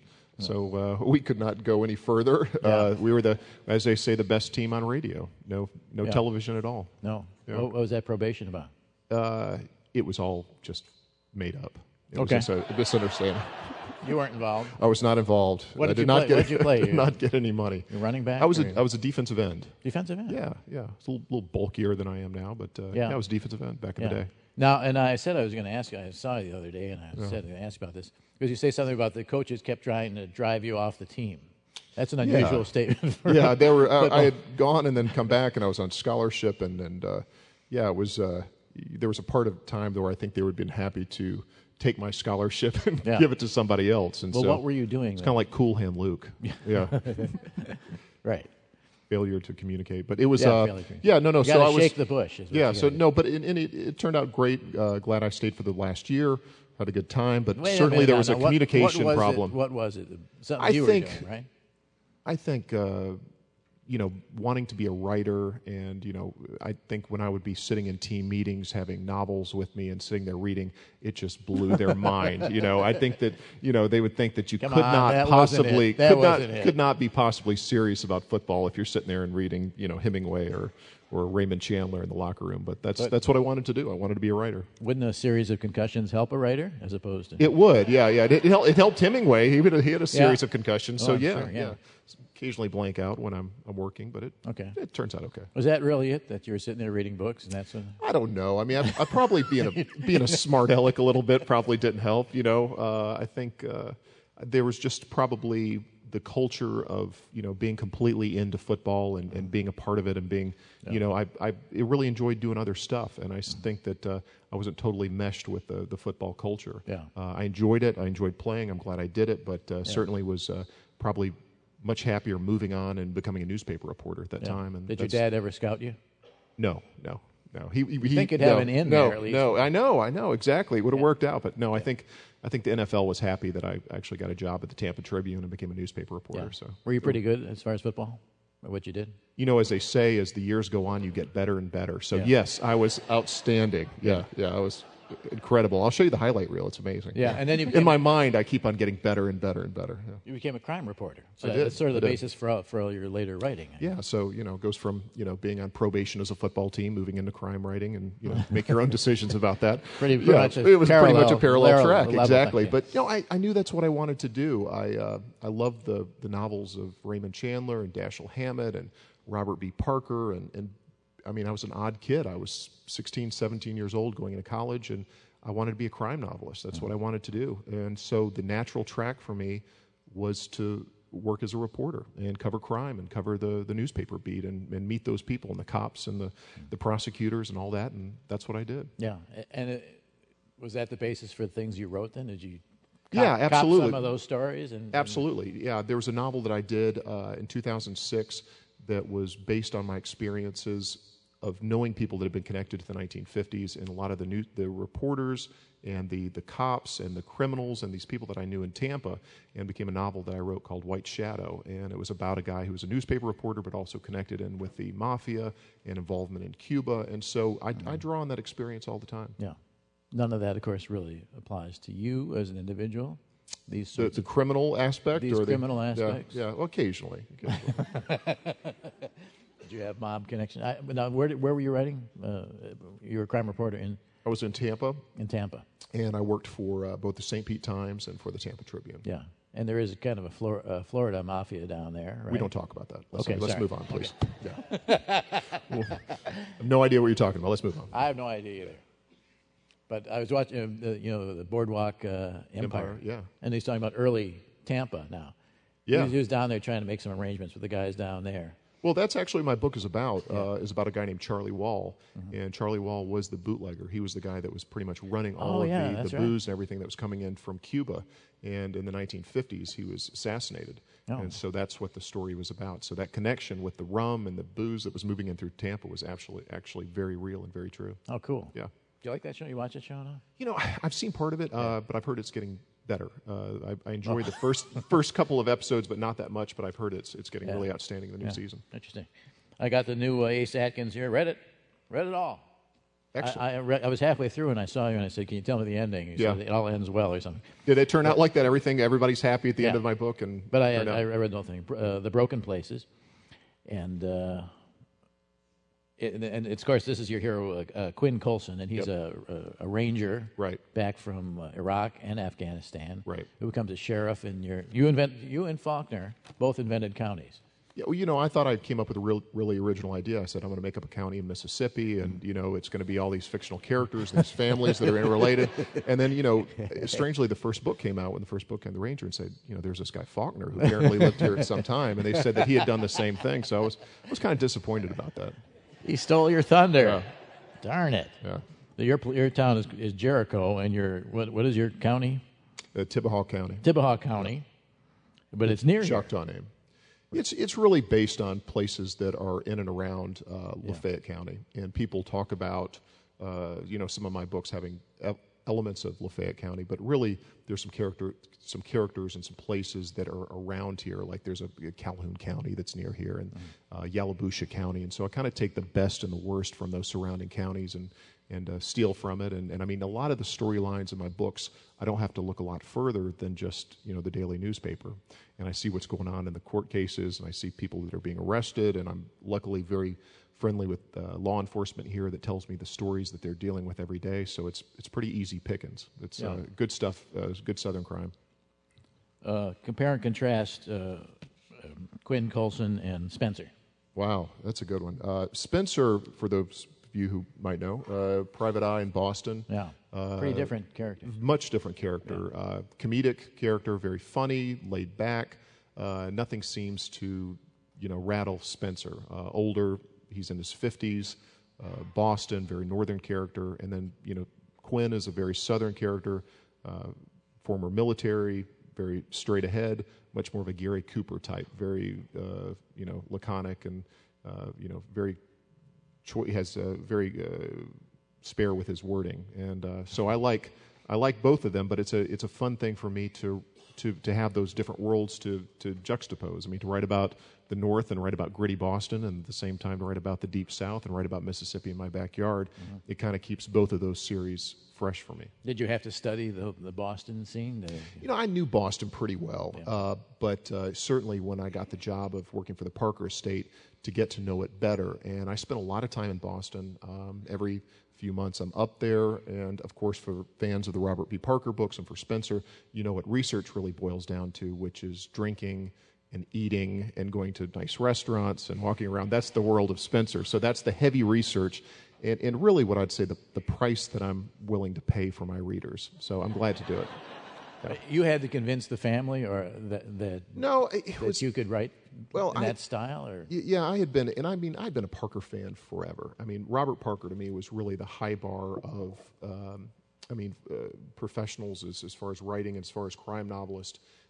So we could not go any further. Yeah. We were as they say, the best team on radio. No Yeah. television at all. No. Yeah. What was that probation about? It was all just made up. It Okay. was just a misunderstanding. You weren't involved. I was not involved. What I did you not play? get. What did you play? Did not get any money. You're running back? I was or- a defensive end. Defensive end. Yeah. It's a little bulkier than I am now, but Yeah. I was defensive end back in Yeah. the day. Now, and I said I was going to ask you. I saw you the other day, and I said I was going to ask you about this because you say something about the coaches kept trying to drive you off the team. That's an unusual statement. For Yeah, they were. I football. had gone and then come back, and I was on scholarship, and it was. There was a part of time where I think they would have been happy to take my scholarship and Yeah. give it to somebody else. And Well, so what were you doing It's then? kind of like Cool Hand Luke. Yeah. Right. Failure to communicate, but it was. Yeah, failure to- Yeah, no. You So gotta I was shake the bush, is what Yeah. you So gotta no, but it turned out great. Glad I stayed for the last year. Had a good time, but Wait a certainly minute there now, was a now, what- communication what was problem. What was it? Something I you think, were doing, right? I think, wanting to be a writer, and I think when I would be sitting in team meetings, having novels with me, and sitting there reading, it just blew their mind. I think that they would think that you Come could on, not that wasn't possibly it. That wasn't it. could not be possibly serious about football if you're sitting there and reading Hemingway or Raymond Chandler in the locker room. But that's what I wanted to do. I wanted to be a writer. Wouldn't a series of concussions help a writer as opposed to? It would, yeah. It helped Hemingway. He had a series of concussions. Oh, So I'm yeah, sure, yeah. Occasionally blank out when I'm working, but it turns out okay. Was that really it? That you were sitting there reading books, and that's when? I don't know. I mean, I probably being a smart aleck a little bit probably didn't help. I think there was just probably the culture of being completely into football and being a part of it and being I really enjoyed doing other stuff, and I think that I wasn't totally meshed with the football culture. Yeah. I enjoyed it. I enjoyed playing. I'm glad I did it, but certainly was probably much happier moving on and becoming a newspaper reporter at that time. And did your dad ever scout you? No. He think it'd have an in no, there at least. No, I know exactly. It would have worked out, but no, I think the NFL was happy that I actually got a job at the Tampa Tribune and became a newspaper reporter. Yeah. So were you pretty good as far as football, or what you did? As they say, as the years go on, you get better and better. So Yeah. yes, I was outstanding. Yeah, I was incredible. I'll show you the highlight reel. It's amazing. Yeah, and then you in became my mind, I keep on getting better and better and better. Yeah. You became a crime reporter. So I did. that's sort of the I did. basis for all your later writing. Yeah, so it goes from being on probation as a football team, moving into crime writing, and make your own decisions about that. Pretty yeah, much a it was pretty much a parallel parallel track, level exactly. thing, yeah. But I knew that's what I wanted to do. I loved the novels of Raymond Chandler and Dashiell Hammett and Robert B. Parker, and I mean I was an odd kid. I was 16, 17 years old going into college, and I wanted to be a crime novelist. That's what I wanted to do. And so the natural track for me was to work as a reporter and cover crime and cover the newspaper beat and meet those people and the cops and the prosecutors and all that. And that's what I did. Yeah. And was that the basis for the things you wrote then? Did you Yeah, absolutely. cop some of those stories? Absolutely. Yeah, there was a novel that I did in 2006 that was based on my experiences of knowing people that had been connected to the 1950s, and a lot of the reporters and the cops and the criminals and these people that I knew in Tampa, and became a novel that I wrote called White Shadow. And it was about a guy who was a newspaper reporter but also connected in with the mafia and involvement in Cuba. And so I draw on that experience all the time. Yeah. None of that, of course, really applies to you as an individual. These The criminal aspect? These or criminal aspects? Yeah, well, occasionally. Did you have mob connection? Now, where were you writing? You were a crime reporter in... I was in Tampa. In Tampa. And I worked for both the St. Pete Times and for the Tampa Tribune. Yeah. And there is kind of a Florida mafia down there, right? We don't talk about that. Let's move on, please. Okay. Yeah. I have no idea what you're talking about. Let's move on. I have no idea either. But I was watching, the Boardwalk Empire. Yeah. And he's talking about early Tampa now. Yeah. He was down there trying to make some arrangements with the guys down there. Well, that's actually my book is about a guy named Charlie Wall, and Charlie Wall was the bootlegger. He was the guy that was pretty much running all of the booze and everything that was coming in from Cuba. And in the 1950s, he was assassanated, and so that's what the story was about. So that connection with the rum and the booze that was moving in through Tampa was actually very real and very true. Oh, cool. Yeah. Do you like that show? You watch that show now? You know, I've seen part of it, but I've heard it's getting better. I enjoyed the first couple of episodes, but not that much. But I've heard it's getting really outstanding in the new season. Interesting. I got the new Ace Atkins here. Read it all. Excellent. I was halfway through and I saw you and I said, "Can you tell me the ending?" You said, "It all ends well" or something. Did it turn out like that? Everybody's happy at the end of my book, but I read the whole thing. The Broken Places, and of course this is your hero, Quinn Coulson, and he's a ranger back from Iraq and Afghanistan, who becomes a sheriff. And you and Faulkner both invented counties. Yeah, well, I thought I came up with a really original idea. I said I'm going to make up a county in Mississippi, and it's going to be all these fictional characters and these families that are interrelated. And then, strangely, the first book came out when the first book came, The Ranger, and said, there's this guy Faulkner who apparently lived here at some time, and they said that he had done the same thing. So I was kind of disappointed about that. He stole your thunder. Yeah. Darn it. Yeah. Your town is Jericho, and what is your county? Tibahaw County. Tibahaw County, but it's near Choctaw name. It's really based on places that are in and around Lafayette County, and people talk about some of my books having elements of Lafayette County, but really there's some characters and some places that are around here. Like there's a Calhoun County that's near here, and Yalobusha County, and so I kind of take the best and the worst from those surrounding counties and steal from it. And I mean, a lot of the storylines in my books, I don't have to look a lot further than just the daily newspaper, and I see what's going on in the court cases, and I see people that are being arrested, and I'm luckily very friendly with law enforcement here that tells me the stories that they're dealing with every day. So it's pretty easy pickings. It's good stuff, good Southern crime. Compare and contrast Quinn Coulson and Spencer. Wow, that's a good one. Spencer, for those of you who might know, Private Eye in Boston. Yeah, pretty different character. Much different character. Yeah. Comedic character, very funny, laid back. Nothing seems to, rattle Spencer. Older, he's in his 50s. Boston, very northern character. And then, Quinn is a very southern character, former military, very straight ahead, much more of a Gary Cooper type, very, laconic and, very, he has very spare with his wording. And so I like both of them, but it's a fun thing for me to have those different worlds to juxtapose. I mean, to write about the North and write about gritty Boston, and at the same time to write about the Deep South and write about Mississippi in my backyard. Mm-hmm. It kind of keeps both of those series fresh for me. Did you have to study the Boston scene? I knew Boston pretty well, but certainly when I got the job of working for the Parker Estate, to get to know it better. And I spent a lot of time in Boston. Every few months I'm up there, and of course for fans of the Robert B. Parker books and for Spencer, what research really boils down to, which is drinking and eating and going to nice restaurants and walking around. That's the world of Spencer. So that's the heavy research and really what I'd say the price that I'm willing to pay for my readers. So I'm glad to do it. Yeah. You had to convince the family, or that you could write in that style, or I'd been a Parker fan forever. I mean, Robert Parker to me was really the high bar of professionals as far as writing, as far as crime novelist.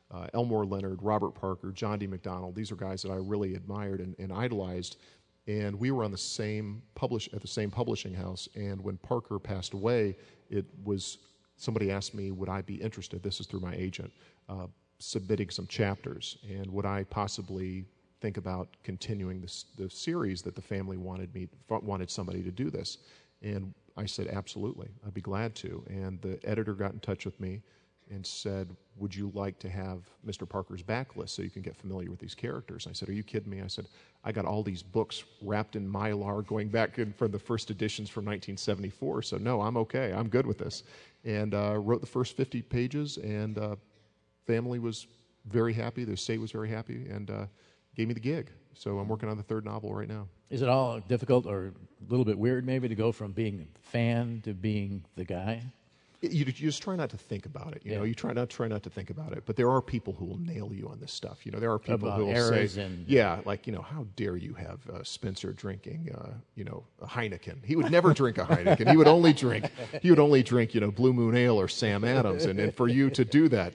Elmore Leonard, Robert Parker, John D. McDonald. These are guys that I really admired and idolized. And we were on the same publishing house. And when Parker passed away, somebody asked me, would I be interested, this is through my agent, submitting some chapters, and would I possibly think about continuing the series that the family wanted somebody to do this. And I said, absolutely, I'd be glad to. And the editor got in touch with me and said, would you like to have Mr. Parker's backlist so you can get familiar with these characters? I said, are you kidding me? I said, I got all these books wrapped in Mylar going back in from the first editions from 1974, so no, I'm okay. I'm good with this. And wrote the first 50 pages, and family was very happy. The estate was very happy, and gave me the gig. So I'm working on the third novel right now. Is it all difficult or a little bit weird maybe to go from being a fan to being the guy? You just try not to think about it. You know, you try not to think about it. But there are people who will nail you on this stuff. You know, there are people who will say, how dare you have Spencer drinking, a Heineken? He would never drink a Heineken. He would only drink, Blue Moon Ale or Sam Adams. And for you to do that,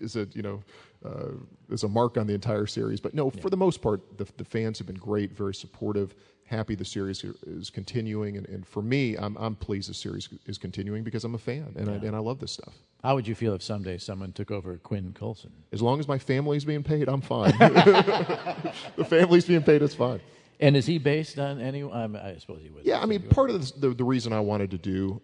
is a mark on the entire series. But no, for the most part, the fans have been great, very supportive. Happy the series is continuing, and for me, I'm pleased the series is continuing because I'm a fan and I love this stuff. How would you feel if someday someone took over Quinn Coulson? As long as my family's being paid, I'm fine. The family's being paid, it's fine. And is he based on anyone? I suppose he would. Yeah, I mean, part of the reason I wanted to do,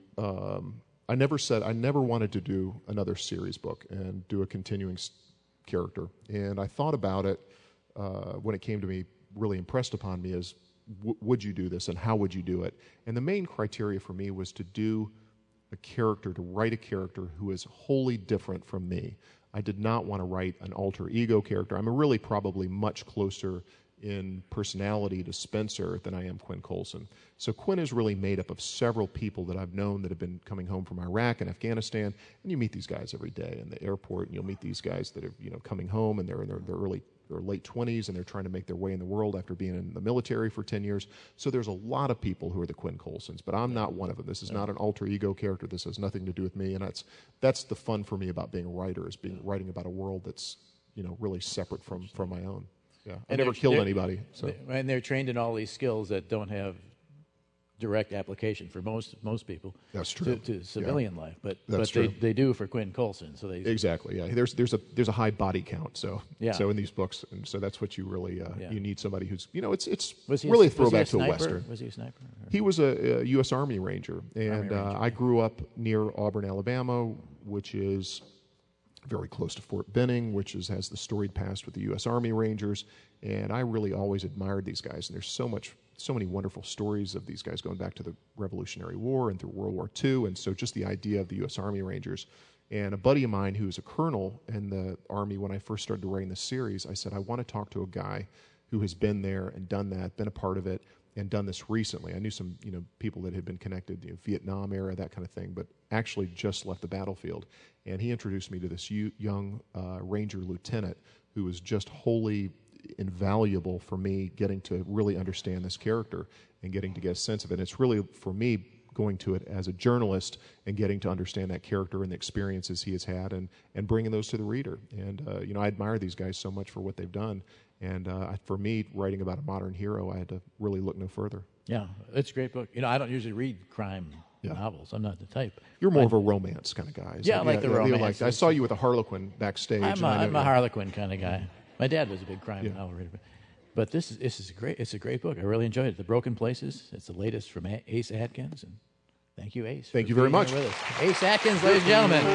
I never wanted to do another series book and do a continuing character, and I thought about it when it came to me. Really impressed upon me is, would you do this and how would you do it? And the main criteria for me was to write a character who is wholly different from me. I did not want to write an alter ego character. I'm really probably much closer in personality to Spencer than I am Quinn Coulson. So Quinn is really made up of several people that I've known that have been coming home from Iraq and Afghanistan, and you meet these guys every day in the airport, and you'll meet these guys that are coming home, and they're in their early or late 20s, and they're trying to make their way in the world after being in the military for 10 years. So there's a lot of people who are the Quinn Coulsons, but I'm not one of them. This is not an alter ego character. This has nothing to do with me, and that's the fun for me about being a writer, is writing about a world that's really separate from my own. Yeah, I never killed anybody. So. And they're trained in all these skills that don't have direct application for most people. That's true. To civilian life, but true. They do for Quinn Coulson. So exactly. Yeah, there's a high body count. So in these books, and so that's what you really you need somebody who's it's really a throwback to a Western. Was he a sniper? He was a U.S. Army Ranger, and I grew up near Auburn, Alabama, which is very close to Fort Benning, which has the storied past with the U.S. Army Rangers, and I really always admired these guys. And there's so many wonderful stories of these guys going back to the Revolutionary War and through World War II, and so just the idea of the U.S. Army Rangers. And a buddy of mine who was a colonel in the Army, when I first started writing this series, I said, I want to talk to a guy who has been there and done that, been a part of it, and done this recently. I knew some people that had been connected, Vietnam era, that kind of thing, but actually just left the battlefield. And he introduced me to this young Ranger lieutenant who was just wholly invaluable for me getting to really understand this character and getting to get a sense of it. And it's really, for me, going to it as a journalist and getting to understand that character and the experiences he has had and bringing those to the reader. And, I admire these guys so much for what they've done. And for me, writing about a modern hero, I had to really look no further. Yeah, it's a great book. I don't usually read crime novels. I'm not the type. You're more of a romance kind of guy. Yeah, I like the romance. I saw you with a Harlequin backstage. I'm a Harlequin kind of guy. My dad was a big crime novel reader. But this is great. It's a great book. I really enjoyed it. The Broken Places. It's the latest from Ace Atkins. And thank you, Ace. Thank you very much. With us. Ace Atkins, ladies and gentlemen.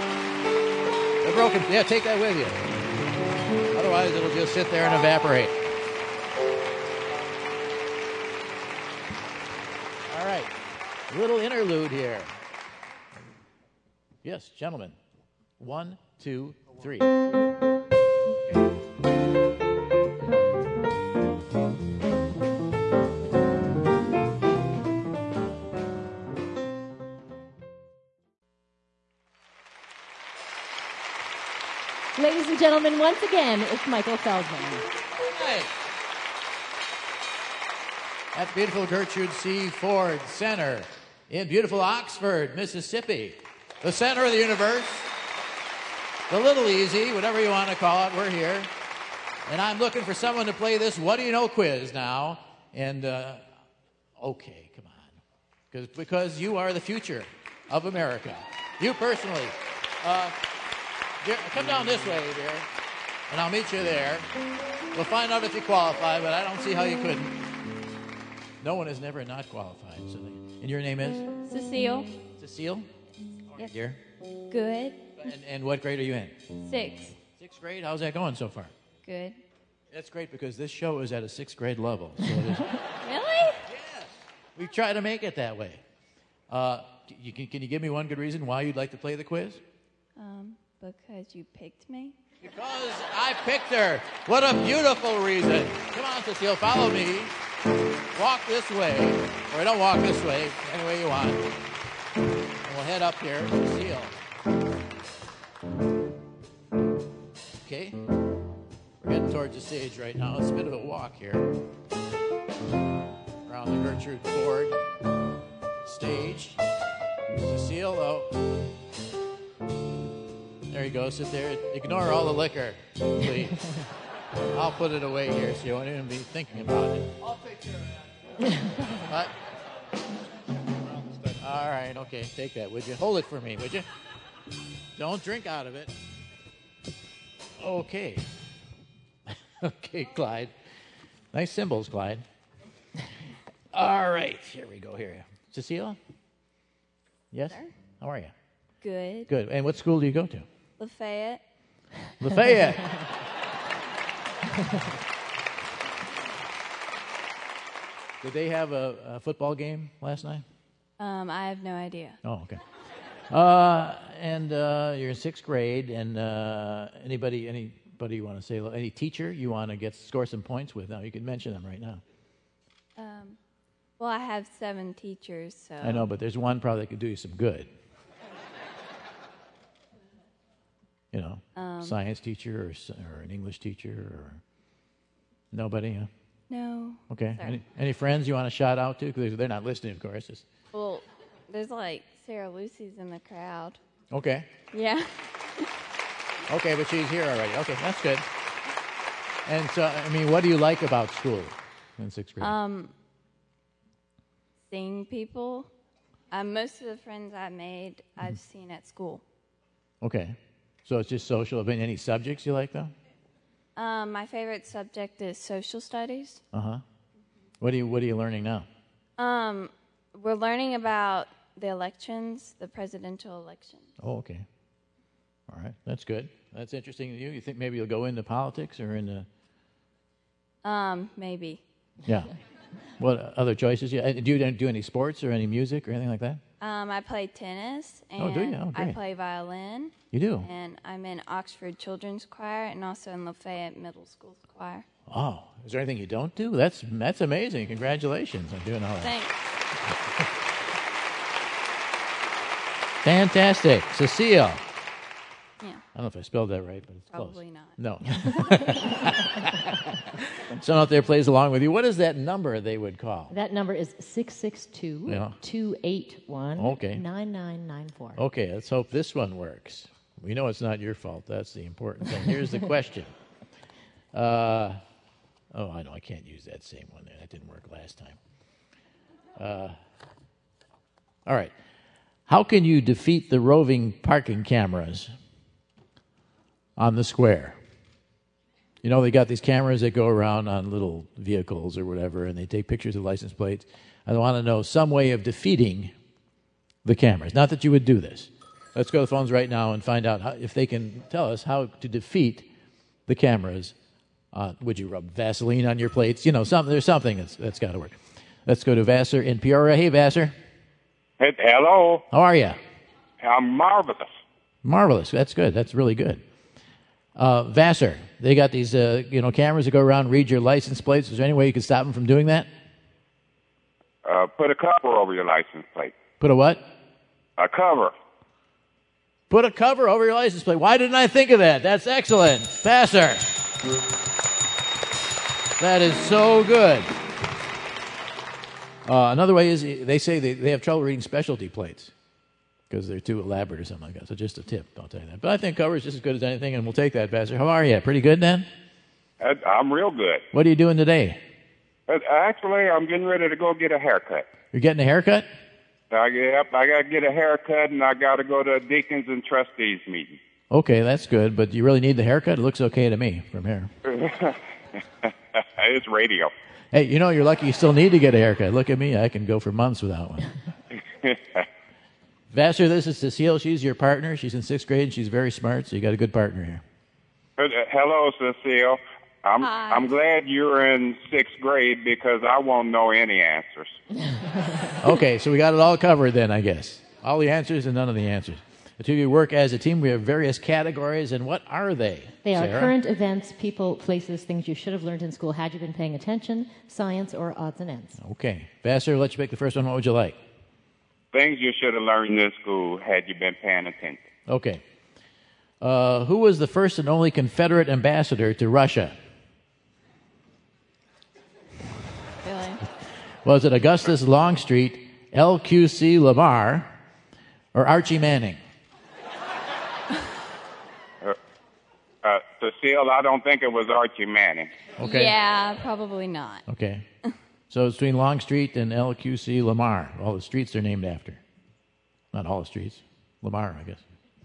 The Broken. Yeah, take that with you. Otherwise, it'll just sit there and evaporate. All right. Little interlude here. Yes, gentlemen. 1, 2, 3. Ladies and gentlemen, once again, it's Michael Feldman. Hey. At the beautiful Gertrude C. Ford Center in beautiful Oxford, Mississippi, the center of the universe. The Little Easy, whatever you want to call it, we're here. And I'm looking for someone to play this What Do You Know quiz now. And, okay, come on. Because you are the future of America. You personally. Dear, come down this way, dear, and I'll meet you there. We'll find out if you qualify, but I don't see how you couldn't. No one has never not qualified. And your name is? Cecile. Cecile? Yes. Dear? Good. And what grade are you in? 6. Sixth grade? How's that going so far? Good. That's great because this show is at a 6th grade level. So it is. Really? We try to make it that way. Can you give me one good reason why you'd like to play the quiz? Because you picked me. Because I picked her. What a beautiful reason. Come on, Cecile, follow me. Walk this way. Or don't walk this way, any way you want. And we'll head up here. Cecile. Okay. We're getting towards the stage right now. It's a bit of a walk here. Around the Gertrude Ford stage. Cecile, oh. There you go. Sit there. Ignore all the liquor, please. I'll put it away here so you won't even be thinking about it. I'll take care of that. What? All right. Okay. Take that, would you? Hold it for me, would you? Don't drink out of it. Okay. Okay, Clyde. Nice symbols, Clyde. All right. Here we go here. Cecile? Yes? Sir? How are you? Good. Good. And what school do you go to? Lafayette. Lafayette. Did they have a football game last night? I have no idea. Oh, okay. And you're in 6th grade, and anybody you want to say, any teacher you want to score some points with? Now, you can mention them right now. Well, I have 7 teachers, so. I know, but there's one probably that could do you some good. You know, science teacher or an English teacher or nobody, huh? No. Okay. Sorry. Any friends you want to shout out to? Because they're not listening, of course. Well, there's like Sarah Lucy's in the crowd. Okay. Yeah. Okay, but she's here already. Okay, that's good. And so, I mean, what do you like about school in 6th grade? Seeing people. Most of the friends I made, I've seen at school. Okay. So it's just social. Have been any subjects you like, though? My favorite subject is social studies. Uh-huh. What are you learning now? We're learning about the elections, the presidential elections. Oh, okay. All right. That's good. That's interesting to you. You think maybe you'll go into politics or into... Maybe. Yeah. What other choices? Do you do any sports or any music or anything like that? I play tennis, and Oh, do you? Oh, I great. play violin. You do? And I'm in Oxford Children's Choir and also in Lafayette Middle School's choir. Oh, is there anything you don't do? That's amazing. Congratulations on doing all that. Thanks. Fantastic. Cecile. Yeah. I don't know if I spelled that right, but it's Probably close. not. No. Someone out there plays along with you. What is that number they would call? That number is 662-281-9994. Okay, let's hope this one works. We know it's not your fault. That's the important thing. Here's the question. I know I can't use that same one there. That didn't work last time. All right. How can you defeat the roving parking cameras on the square? You know, they got these cameras that go around on little vehicles or whatever, and they take pictures of license plates. I want to know some way of defeating the cameras. Not that you would do this. Let's go to the phones right now and find out if they can tell us how to defeat the cameras. Would you rub Vaseline on your plates? You know, there's something that's got to work. Let's go to Vassar in Peoria. Hey, Vassar. Hey, hello. How are you? I'm marvelous. Marvelous. That's good. That's really good. Vassar, they got these cameras that go around and read your license plates. Is there any way you could stop them from doing that? Put a cover over your license plate. Put a what? A cover. Put a cover over your license plate. Why didn't I think of that? That's excellent. Vassar. That is so good. Another way is they say they have trouble reading specialty plates because they're too elaborate or something like that. So just a tip, I'll tell you that. But I think cover is just as good as anything, and we'll take that, Pastor. How are you? Pretty good, then? I'm real good. What are you doing today? Actually, I'm getting ready to go get a haircut. You're getting a haircut? Yep, I got to get a haircut, and I got to go to a deacons and trustees meeting. Okay, that's good, but do you really need the haircut? It looks okay to me from here. It's radio. Hey, you know, you're lucky you still need to get a haircut. Look at me. I can go for months without one. Vassar, this is Cecile. She's your partner. She's in 6th grade, and she's very smart, so you got a good partner here. Hello, Cecile. I'm glad you're in 6th grade because I won't know any answers. Okay, so we got it all covered then, I guess. All the answers and none of the answers. The two of you work as a team. We have various categories, and what are they? They are Sarah? current events, people, places, things you should have learned in school had you been paying attention, science, or odds and ends. Okay. Vassar, let you pick the first one. What would you like? Things you should have learned in school had you been paying attention. Okay. Who was the first and only Confederate ambassador to Russia? Really? Was it Augustus Longstreet, L.Q.C. Lamar, or Archie Manning? Cecile, I don't think it was Archie Manning. Okay. Yeah, probably not. Okay. So it's between Longstreet and L.Q.C. Lamar. All the streets are named after. Not all the streets. Lamar, I guess.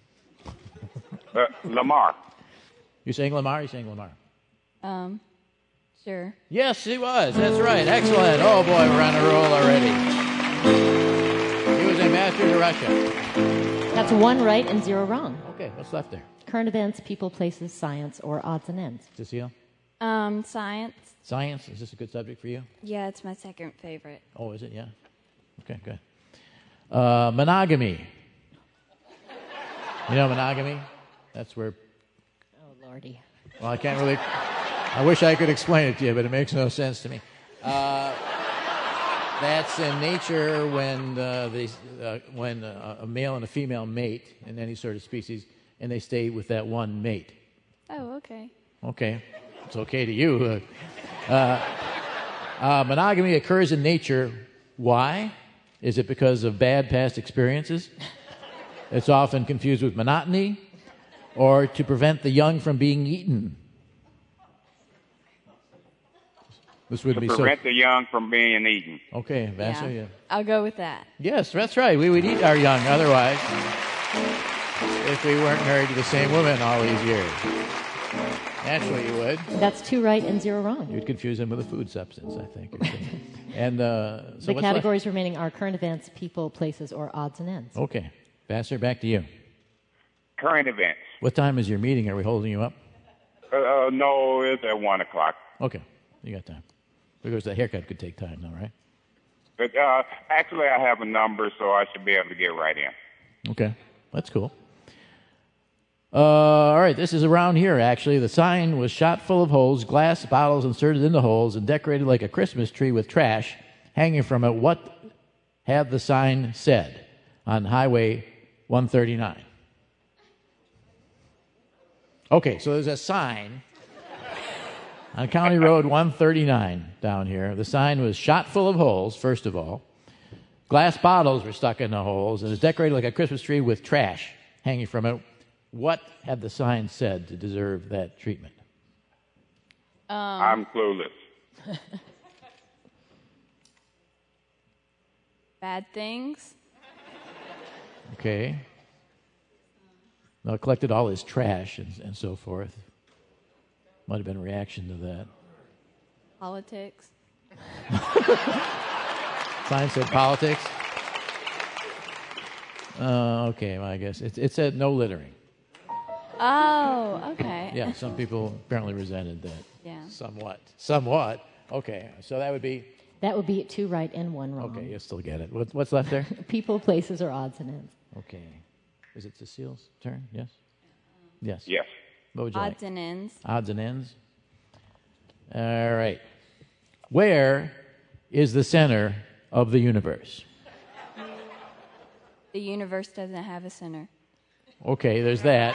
Lamar. You saying Lamar? You saying Lamar? Sure. Yes, he was. That's right. Excellent. Oh, boy, we're on a roll already. He was ambassador to Russia. That's 1 right and 0 wrong. Okay, what's left there? Current events, people, places, science, or odds and ends. Cecile? Science. Science? Is this a good subject for you? Yeah, it's my second favorite. Oh, is it? Yeah. Okay, good. Monogamy. You know monogamy? That's where... Oh, Lordy. Well, I can't really... I wish I could explain it to you, but it makes no sense to me. That's in nature when when a male and a female mate in any sort of species, and they stay with that one mate. Oh, okay. Okay. It's okay to you. Monogamy occurs in nature. Why? Is it because of bad past experiences? It's often confused with monotony, or to prevent the young from being eaten. This would to be prevent the young from being eaten. Okay, Vassar, yeah. I'll go with that. Yes, that's right. We would eat our young otherwise if we weren't married to the same woman all these years. Naturally, you would. That's 2 right and 0 wrong. You'd confuse them with a food substance, I think. And so the what's categories remaining are current events, people, places, or odds and ends. Okay. Vassar, back to you. Current events. What time is your meeting? Are we holding you up? No, it's at 1 o'clock. Okay. You got time. Because the haircut could take time, though, right? But, actually, I have a number, so I should be able to get right in. Okay. That's cool. All right, this is around here, actually. The sign was shot full of holes, glass bottles inserted in the holes, and decorated like a Christmas tree with trash hanging from it. What had the sign said on Highway 139? Okay, so there's a sign on County Road 139 down here. The sign was shot full of holes, first of all. Glass bottles were stuck in the holes, and it's decorated like a Christmas tree with trash hanging from it. What had the sign said to deserve that treatment? I'm clueless. Bad things. Okay. Now, it collected all his trash and so forth. Might have been a reaction to that. Politics. Sign said politics. Okay, well, I guess it said no littering. Oh, okay. Yeah, some people apparently resented that. Yeah. Somewhat. Okay, so that would be... That would be 2 right and 1 wrong. Okay, you still get it. What's left there? People, places, or odds and ends. Okay. Is it Cecile's turn? Yes? Yes. Yes. What would you like? Odds and ends. Odds and ends. All right. Where is the center of the universe? The universe doesn't have a center. Okay, there's that.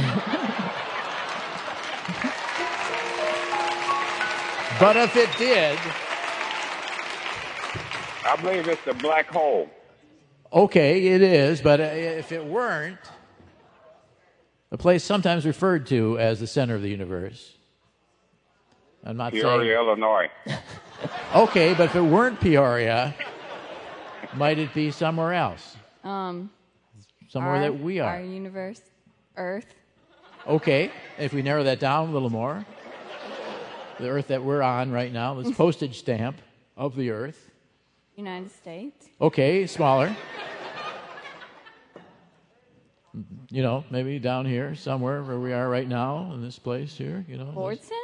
But if it did... I believe it's a black hole. Okay, it is, but if it weren't, a place sometimes referred to as the center of the universe. I'm not Peoria, saying... Illinois. Okay, but if it weren't Peoria, might it be somewhere else? Somewhere that we are. Our universe, Earth. Okay, if we narrow that down a little more, the Earth that we're on right now, this postage stamp of the Earth. United States. Okay, smaller. You know, maybe down here somewhere where we are right now in this place here. You know, Ford Center.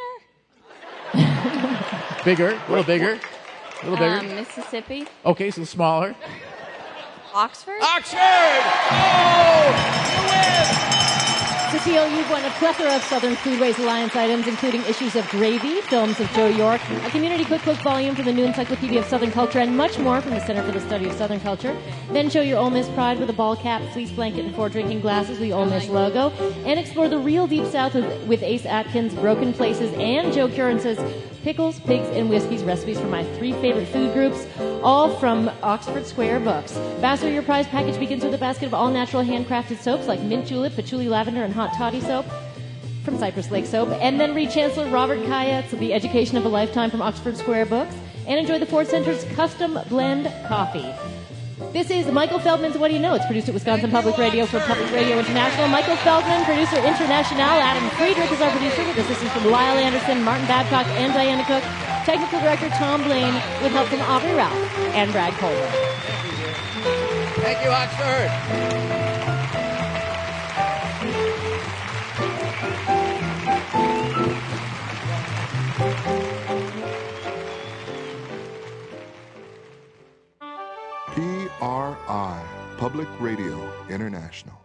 Bigger, a little bigger, a little bigger. Mississippi. Okay, so smaller. Oxford. Oxford! Oh, you win! Cecile, you've won a plethora of Southern Foodways Alliance items, including issues of Gravy, films of Joe York, a community cookbook volume from the New Encyclopedia of Southern Culture, and much more from the Center for the Study of Southern Culture. Then show your Ole Miss pride with a ball cap, fleece blanket, and 4 drinking glasses with the Ole Miss logo. And explore the real Deep South with Ace Atkins, Broken Places, and Joe Curran's Pickles, Pigs, and Whiskeys, recipes for my 3 favorite food groups, all from Oxford Square Books. Bachelor, your prize package begins with a basket of all-natural handcrafted soaps like mint julep, patchouli lavender, and hot toddy soap from Cypress Lake Soap. And then read Chancellor Robert Kayet's The Education of a Lifetime from Oxford Square Books. And enjoy the Ford Center's Custom Blend Coffee. This is Michael Feldman's What Do You Know? It's produced at Wisconsin Public Radio for Public Radio International. Michael Feldman, producer international. Adam Friedrich is our producer with assistance from Lyle Anderson, Martin Babcock, and Diana Cook. Technical director Tom Blaine with help from Aubrey Ralph and Brad Colbert. Thank you, Oxford. PRI, Public Radio International.